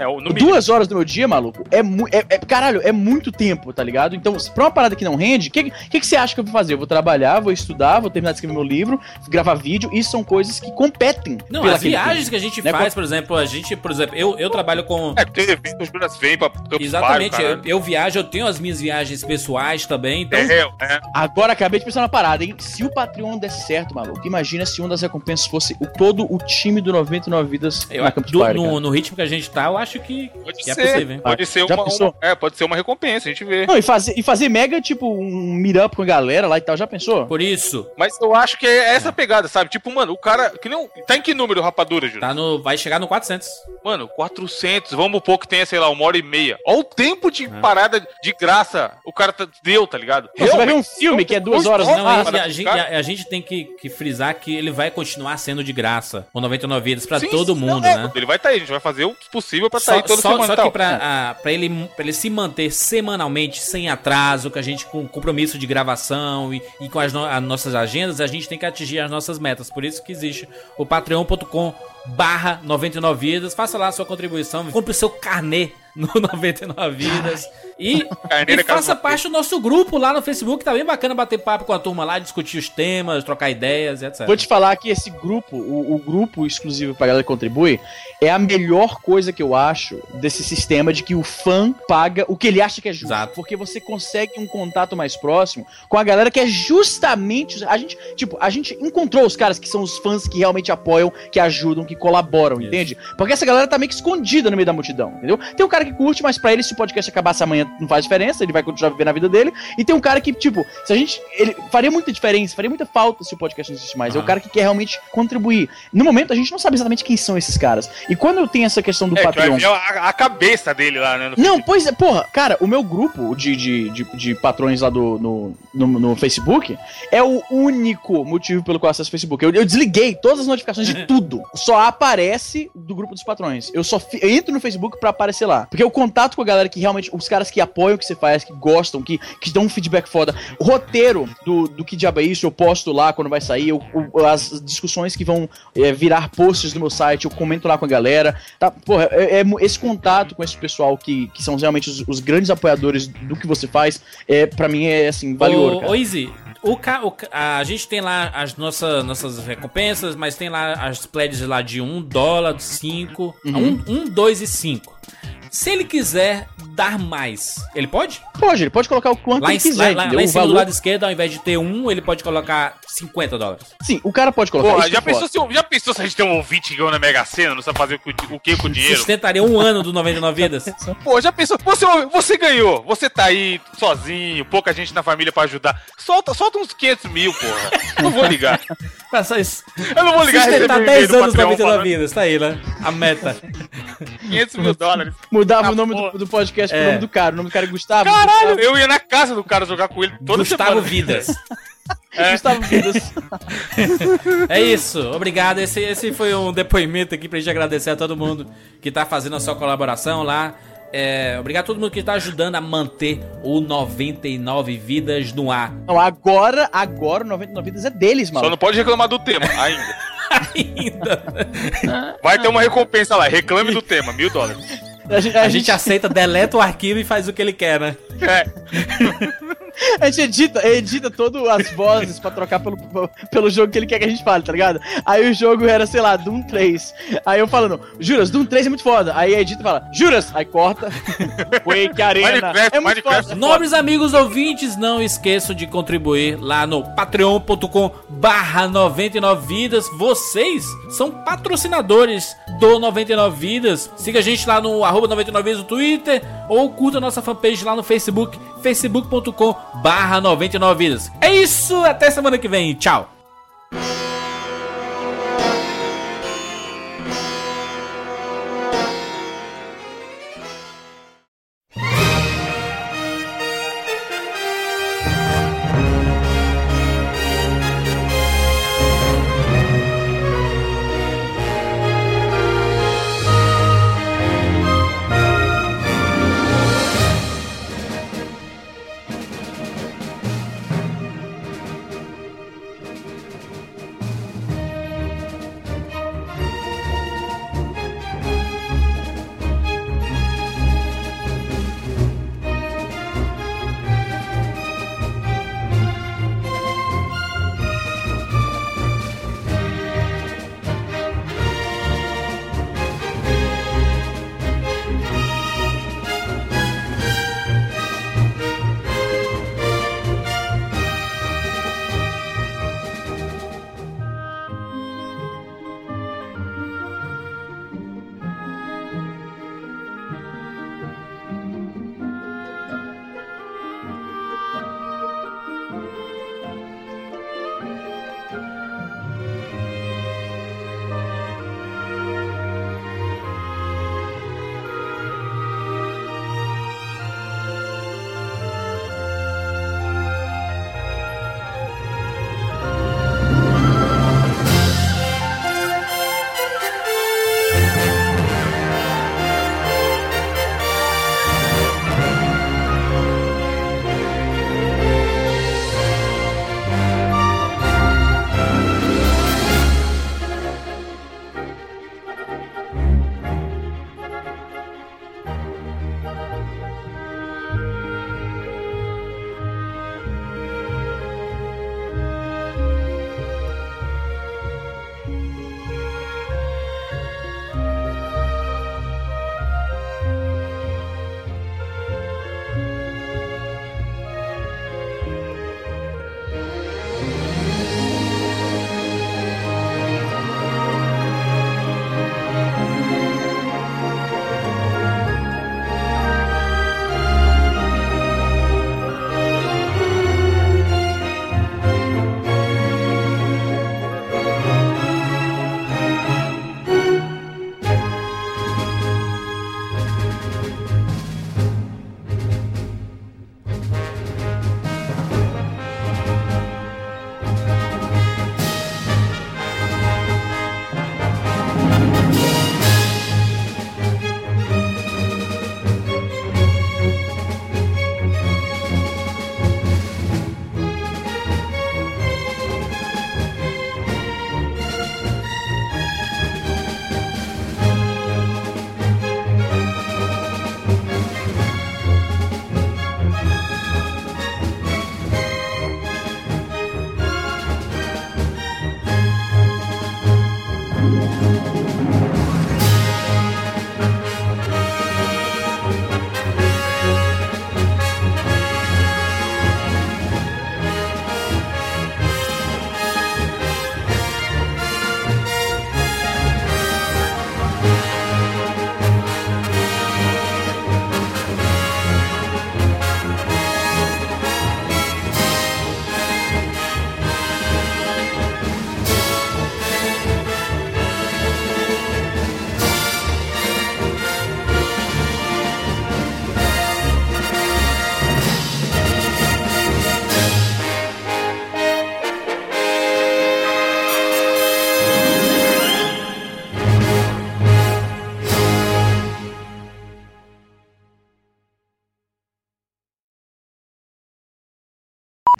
2 horas do meu dia, maluco, caralho, é muito tempo, tá ligado? Então, pra uma parada que não rende, o que você acha que eu vou fazer? Eu vou trabalhar, vou estudar, vou terminar de escrever meu livro, gravar vídeo, isso são coisas que competem. Não, as viagens que a gente faz, por exemplo, eu trabalho com... os Juras vêm pra Campos exatamente, Pardo, eu viajo, eu tenho as minhas viagens pessoais também, então... Agora, acabei de pensar na parada, hein? Se o Patreon desse certo, maluco, imagina se uma das recompensas fosse todo o time do 99 Vidas na Campus Party, no ritmo que a gente tá, eu acho que é possível, hein? Pode ser uma recompensa, a gente vê. Não, e fazer mega, tipo, um meetup com a galera lá e tal, já pensou? Por isso. Mas eu acho que é essa pegada, sabe? Tipo, mano, o cara... Que não, tá em que número, Rapadura, Júlio? Vai chegar no 400. Mano, 400, vamos pôr que tenha, sei lá, 1h30. Olha o tempo de parada de graça o cara deu, tá ligado? Você vai ver um filme que é 2 horas. Não, a gente tem que frisar que ele vai continuar sendo de graça, o 99 Vidas, pra todo mundo, né? Ele vai estar aí, a gente vai fazer o possível pra sair toda semana. Só que pra ele se manter semanalmente, sem atraso, com a gente com compromisso de gravação e com as nossas agendas, a gente tem que atingir as nossas metas. Por isso que existe o patreon.com/99 Vidas. Faça lá a sua contribuição, compre o seu carnê no 99 Vidas. E faça parte do nosso grupo lá no Facebook, tá bem bacana bater papo com a turma lá, discutir os temas, trocar ideias, etc. Vou te falar que esse grupo, o grupo exclusivo pra galera que contribui, é a melhor coisa que eu acho desse sistema de que o fã paga o que ele acha que é justo. Exato. Porque você consegue um contato mais próximo com a galera que é justamente... A gente encontrou os caras que são os fãs que realmente apoiam, que ajudam, que colaboram, entende? Porque essa galera tá meio que escondida no meio da multidão, entendeu? Tem um cara que curte, mas pra ele, se o podcast acabasse amanhã, não faz diferença, ele vai continuar vivendo a vida dele. E tem um cara que, tipo, ele faria muita diferença, faria muita falta se o podcast não existe mais. É o cara que quer realmente contribuir. No momento, a gente não sabe exatamente quem são esses caras. E quando eu tenho essa questão do Patreon... a cabeça dele lá, né? Não, pois é, porra, cara, o meu grupo de patrões lá no Facebook é o único motivo pelo qual eu acesso o Facebook. Eu desliguei todas as notificações de tudo. Só aparece do grupo dos patrões. Eu entro no Facebook pra aparecer lá. Porque o contato com a galera que realmente... Os caras que apoiam o que você faz, que gostam, que dão um feedback foda. O roteiro do Que Diabo é Isso, eu posto lá quando vai sair. As discussões que vão virar posts no meu site, eu comento lá com a galera. Tá? Porra, esse contato com esse pessoal que são realmente os grandes apoiadores do que você faz, pra mim é assim, vale ouro, cara. Ô, Izzy, a gente tem lá as nossas recompensas, mas tem lá as pledges lá de $1, 5, 1, 2 e 5. Se ele quiser dar mais, ele pode? Pode, ele pode colocar o quanto ele quiser. Lá em cima do lado esquerdo, ao invés de ter 1, ele pode colocar $50. Sim, o cara pode colocar. Porra, já pensou se a gente tem um ouvinte que ganhou na Mega Sena, não sabe fazer o que com o dinheiro? Sustentaria um ano do 99 Vidas. Pô, já pensou? Você ganhou, você tá aí sozinho, pouca gente na família pra ajudar. Solta uns 500 mil, porra. Não vou ligar. Eu não vou ligar. Sustentar 10 anos do 99 Vidas, tá aí, né? A meta. $500 mil. Mudava o nome do podcast pro nome do cara. O nome do cara é Gustavo. Caralho, Gustavo. eu ia na casa do cara jogar com ele toda Gustavo semana. Vidas. Gustavo Vidas. É isso, obrigado. Esse foi um depoimento aqui pra gente agradecer a todo mundo que tá fazendo a sua colaboração lá. Obrigado a todo mundo que tá ajudando a manter o 99 Vidas no ar. Não, agora o 99 Vidas é deles, mano. Só não pode reclamar do tema, ainda. Vai ter uma recompensa lá, reclame do tema, $1.000. A gente aceita, deleta o arquivo e faz o que ele quer, né? A gente edita todas as vozes pra trocar pelo jogo que ele quer que a gente fale, tá ligado? Aí o jogo era, sei lá, Doom 3. Aí eu falando, Juras, Doom 3 é muito foda. Aí a edita fala, Juras! Aí corta. Quake Arena. Minecraft. Nobres amigos ouvintes, não esqueçam de contribuir lá no patreon.com/99vidas. Vocês são patrocinadores do 99 Vidas. Siga a gente lá no @99vidas no Twitter ou curta a nossa fanpage lá no Facebook, facebook.com/99vidas. É isso, até semana que vem. Tchau.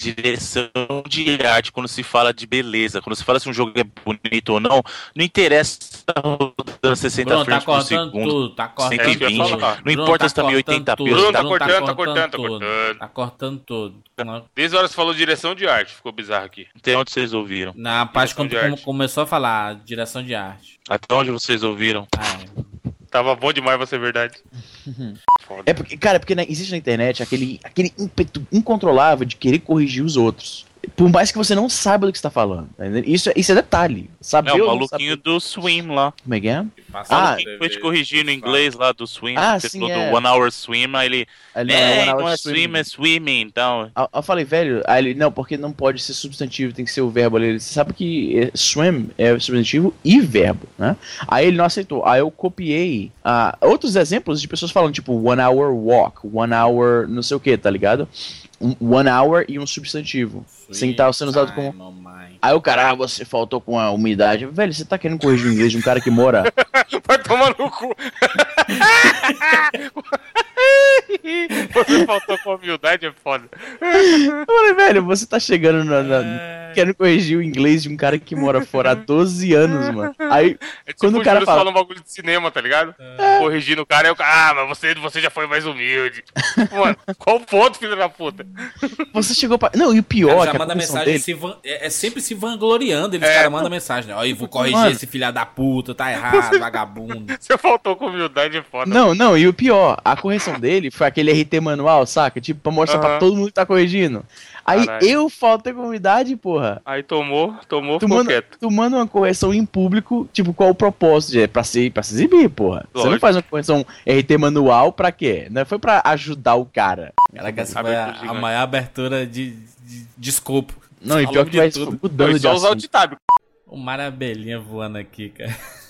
direção de arte, quando se fala de beleza, quando se fala se um jogo é bonito ou não, não interessa rodando 60 Bruno, frames por segundo, tá cortando 120, tudo. não importa se tá 1080p. Bruno, tá cortando tudo. Desde a hora que você falou direção de arte, ficou bizarro aqui. Até onde vocês ouviram? Na parte quando começou a falar direção de arte. Até onde vocês ouviram? Tava bom demais pra ser verdade. É porque, cara, existe na internet aquele ímpeto incontrolável de querer corrigir os outros. Por mais que você não saiba do que você tá falando. Isso é detalhe. Saber o maluquinho do Swim lá. Como é que é? Maluquinho foi te corrigir no inglês lá do Swim. Você sim, falou do 1 Hour Swim, aí ele... não é swim, é swimming, então... Eu falei, velho, aí ele, não, porque não pode ser substantivo, tem que ser o verbo ali. Você sabe que swim é substantivo e verbo, né? Aí ele não aceitou. Aí eu copiei outros exemplos de pessoas falando, tipo, 1 hour walk, 1 hour não sei o que, tá ligado? 1 hour e um substantivo. Sem estar sendo usado como... Aí o cara, você faltou com a umidade. Velho, você tá querendo corrigir o inglês de um cara que mora... Vai tomar no cu. Você faltou com a humildade, é foda. Eu falei, velho, você tá chegando querendo corrigir o inglês de um cara que mora fora há 12 anos, mano. Aí, tipo quando o cara fala um bagulho de cinema, tá ligado? Corrigindo o cara, aí o cara, mas você já foi mais humilde. Mano, qual o ponto, filho da puta? Você chegou pra... Não, e o pior... Já que manda mensagem dele... sempre se vangloriando. Eles caras mandam mensagem, né? Ó, eu vou corrigir esse filho da puta, tá errado, vagabundo. Você faltou com humildade, é foda. Não, e o pior, a correção dele foi aquele RT manual, saca? Tipo, pra mostrar pra todo mundo que tá corrigindo. Aí eu faltei com humildade, porra. Aí ficou quieto. Tu manda uma correção em público, tipo, qual o propósito? É pra se exibir, porra. Lógico. Você não faz uma correção RT manual pra quê? Não foi pra ajudar o cara. Caraca, essa foi a maior abertura de escopo. Não, e pior que vai mudando de assunto. O Marabelinha voando aqui, cara.